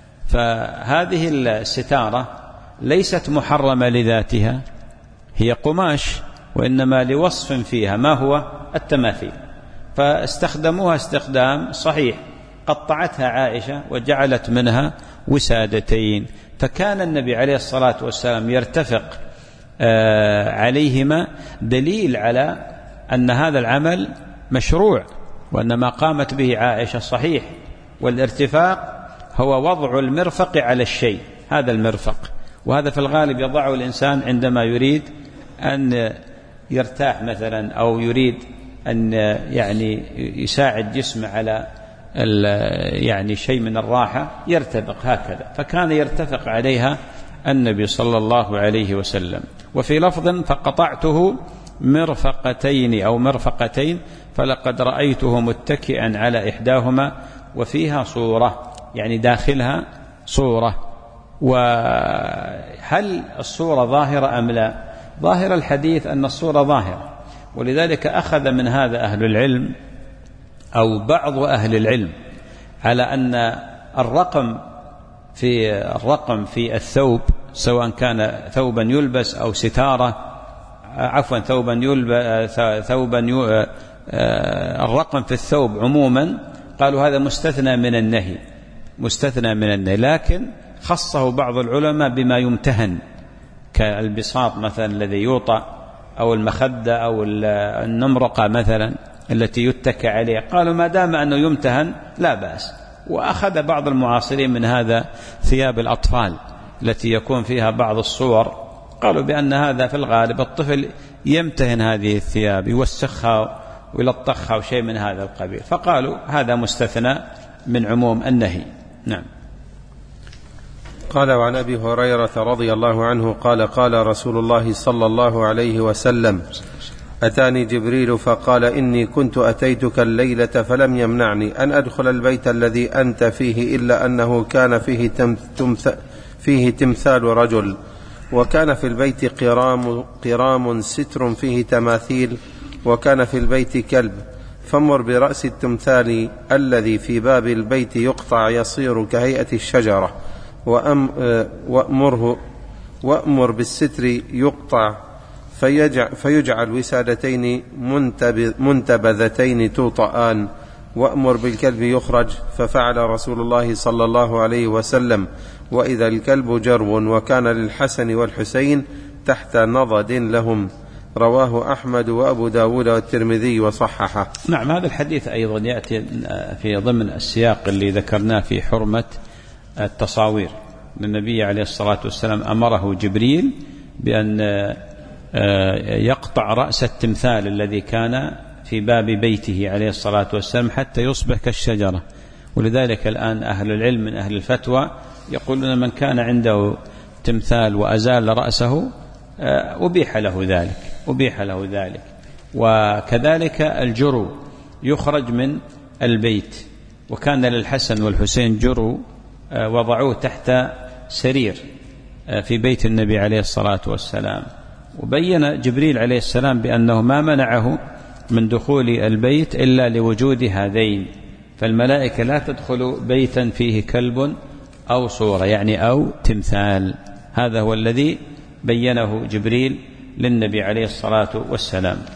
فهذه الستارة ليست محرمة لذاتها، هي قماش، وإنما لوصف فيها ما هو التماثيل، فاستخدموها استخدام صحيح. قطعتها عائشة وجعلت منها وسادتين، فكان النبي عليه الصلاة والسلام يرتفق عليهما، دليل على أن هذا العمل مشروع، وأن ما قامت به عائشة صحيح. والارتفاق هو وضع المرفق على الشيء، هذا المرفق، وهذا في الغالب يضعه الإنسان عندما يريد أن يرتاح مثلا، أو يريد أن يعني يساعد جسمه على يعني شيء من الراحة، يرتفق هكذا. فكان يرتفق عليها النبي صلى الله عليه وسلم. وفي لفظ: فقطعته مرفقتين أو مرفقتين فلقد رأيته متكئا على إحداهما وفيها صورة، يعني داخلها صورة. وهل الصورة ظاهرة أم لا؟ ظاهر الحديث أن الصورة ظاهرة، ولذلك أخذ من هذا أهل العلم أو بعض أهل العلم على أن الرقم في الرقم في الثوب، سواء كان ثوبا يلبس أو ستارة، عفوا ثوبا يلبس ثوبا ي... الرقم في الثوب عموما قالوا هذا مستثنى من النهي، مستثنى من النهي، لكن خصه بعض العلماء بما يمتهن، كالبساط مثلا الذي يوطأ، أو المخدة، أو النمرقة مثلا التي يتكى عليها. قالوا ما دام أنه يمتهن لا بأس. وأخذ بعض المعاصرين من هذا ثياب الأطفال التي يكون فيها بعض الصور، قالوا بأن هذا في الغالب الطفل يمتهن هذه الثياب، يوسخها ويلطخها أو شيء من هذا القبيل، فقالوا هذا مستثنى من عموم النهي. نعم. قال: وعن أبي هريرة رضي الله عنه قال: قال رسول الله صلى الله عليه وسلم: أتاني جبريل فقال: إني كنت أتيتك الليلة فلم يمنعني أن أدخل البيت الذي أنت فيه إلا أنه كان فيه, تمث فيه تمثال رجل، وكان في البيت قرام, قرام ستر فيه تماثيل، وكان في البيت كلب، فمر برأس التمثال الذي في باب البيت يقطع يصير كهيئة الشجرة، وأم وأمره وأمر بالستر يقطع فيجعل, فيجعل وسادتين منتبذتين توطآن، وأمر بالكلب يخرج. ففعل رسول الله صلى الله عليه وسلم، وإذا الكلب جرو، وكان للحسن والحسين تحت نضد لهم. رواه أحمد وأبو داود والترمذي وصححه. نعم. هذا الحديث أيضا يأتي في ضمن السياق اللي ذكرناه في حرمة التصاوير. النبي عليه الصلاة والسلام أمره جبريل بأن يقطع رأس التمثال الذي كان في باب بيته عليه الصلاة والسلام حتى يصبح كالشجرة. ولذلك الآن أهل العلم من أهل الفتوى يقولون من كان عنده تمثال وأزال رأسه أبيح له ذلك أبيح له ذلك وكذلك الجرو يخرج من البيت، وكان للحسن والحسين جرو وضعوه تحت سرير في بيت النبي عليه الصلاة والسلام. وبين جبريل عليه السلام بأنه ما منعه من دخول البيت إلا لوجود هذين، فالملائكة لا تدخل بيتا فيه كلب أو صورة يعني أو تمثال. هذا هو الذي بينه جبريل للنبي عليه الصلاة والسلام.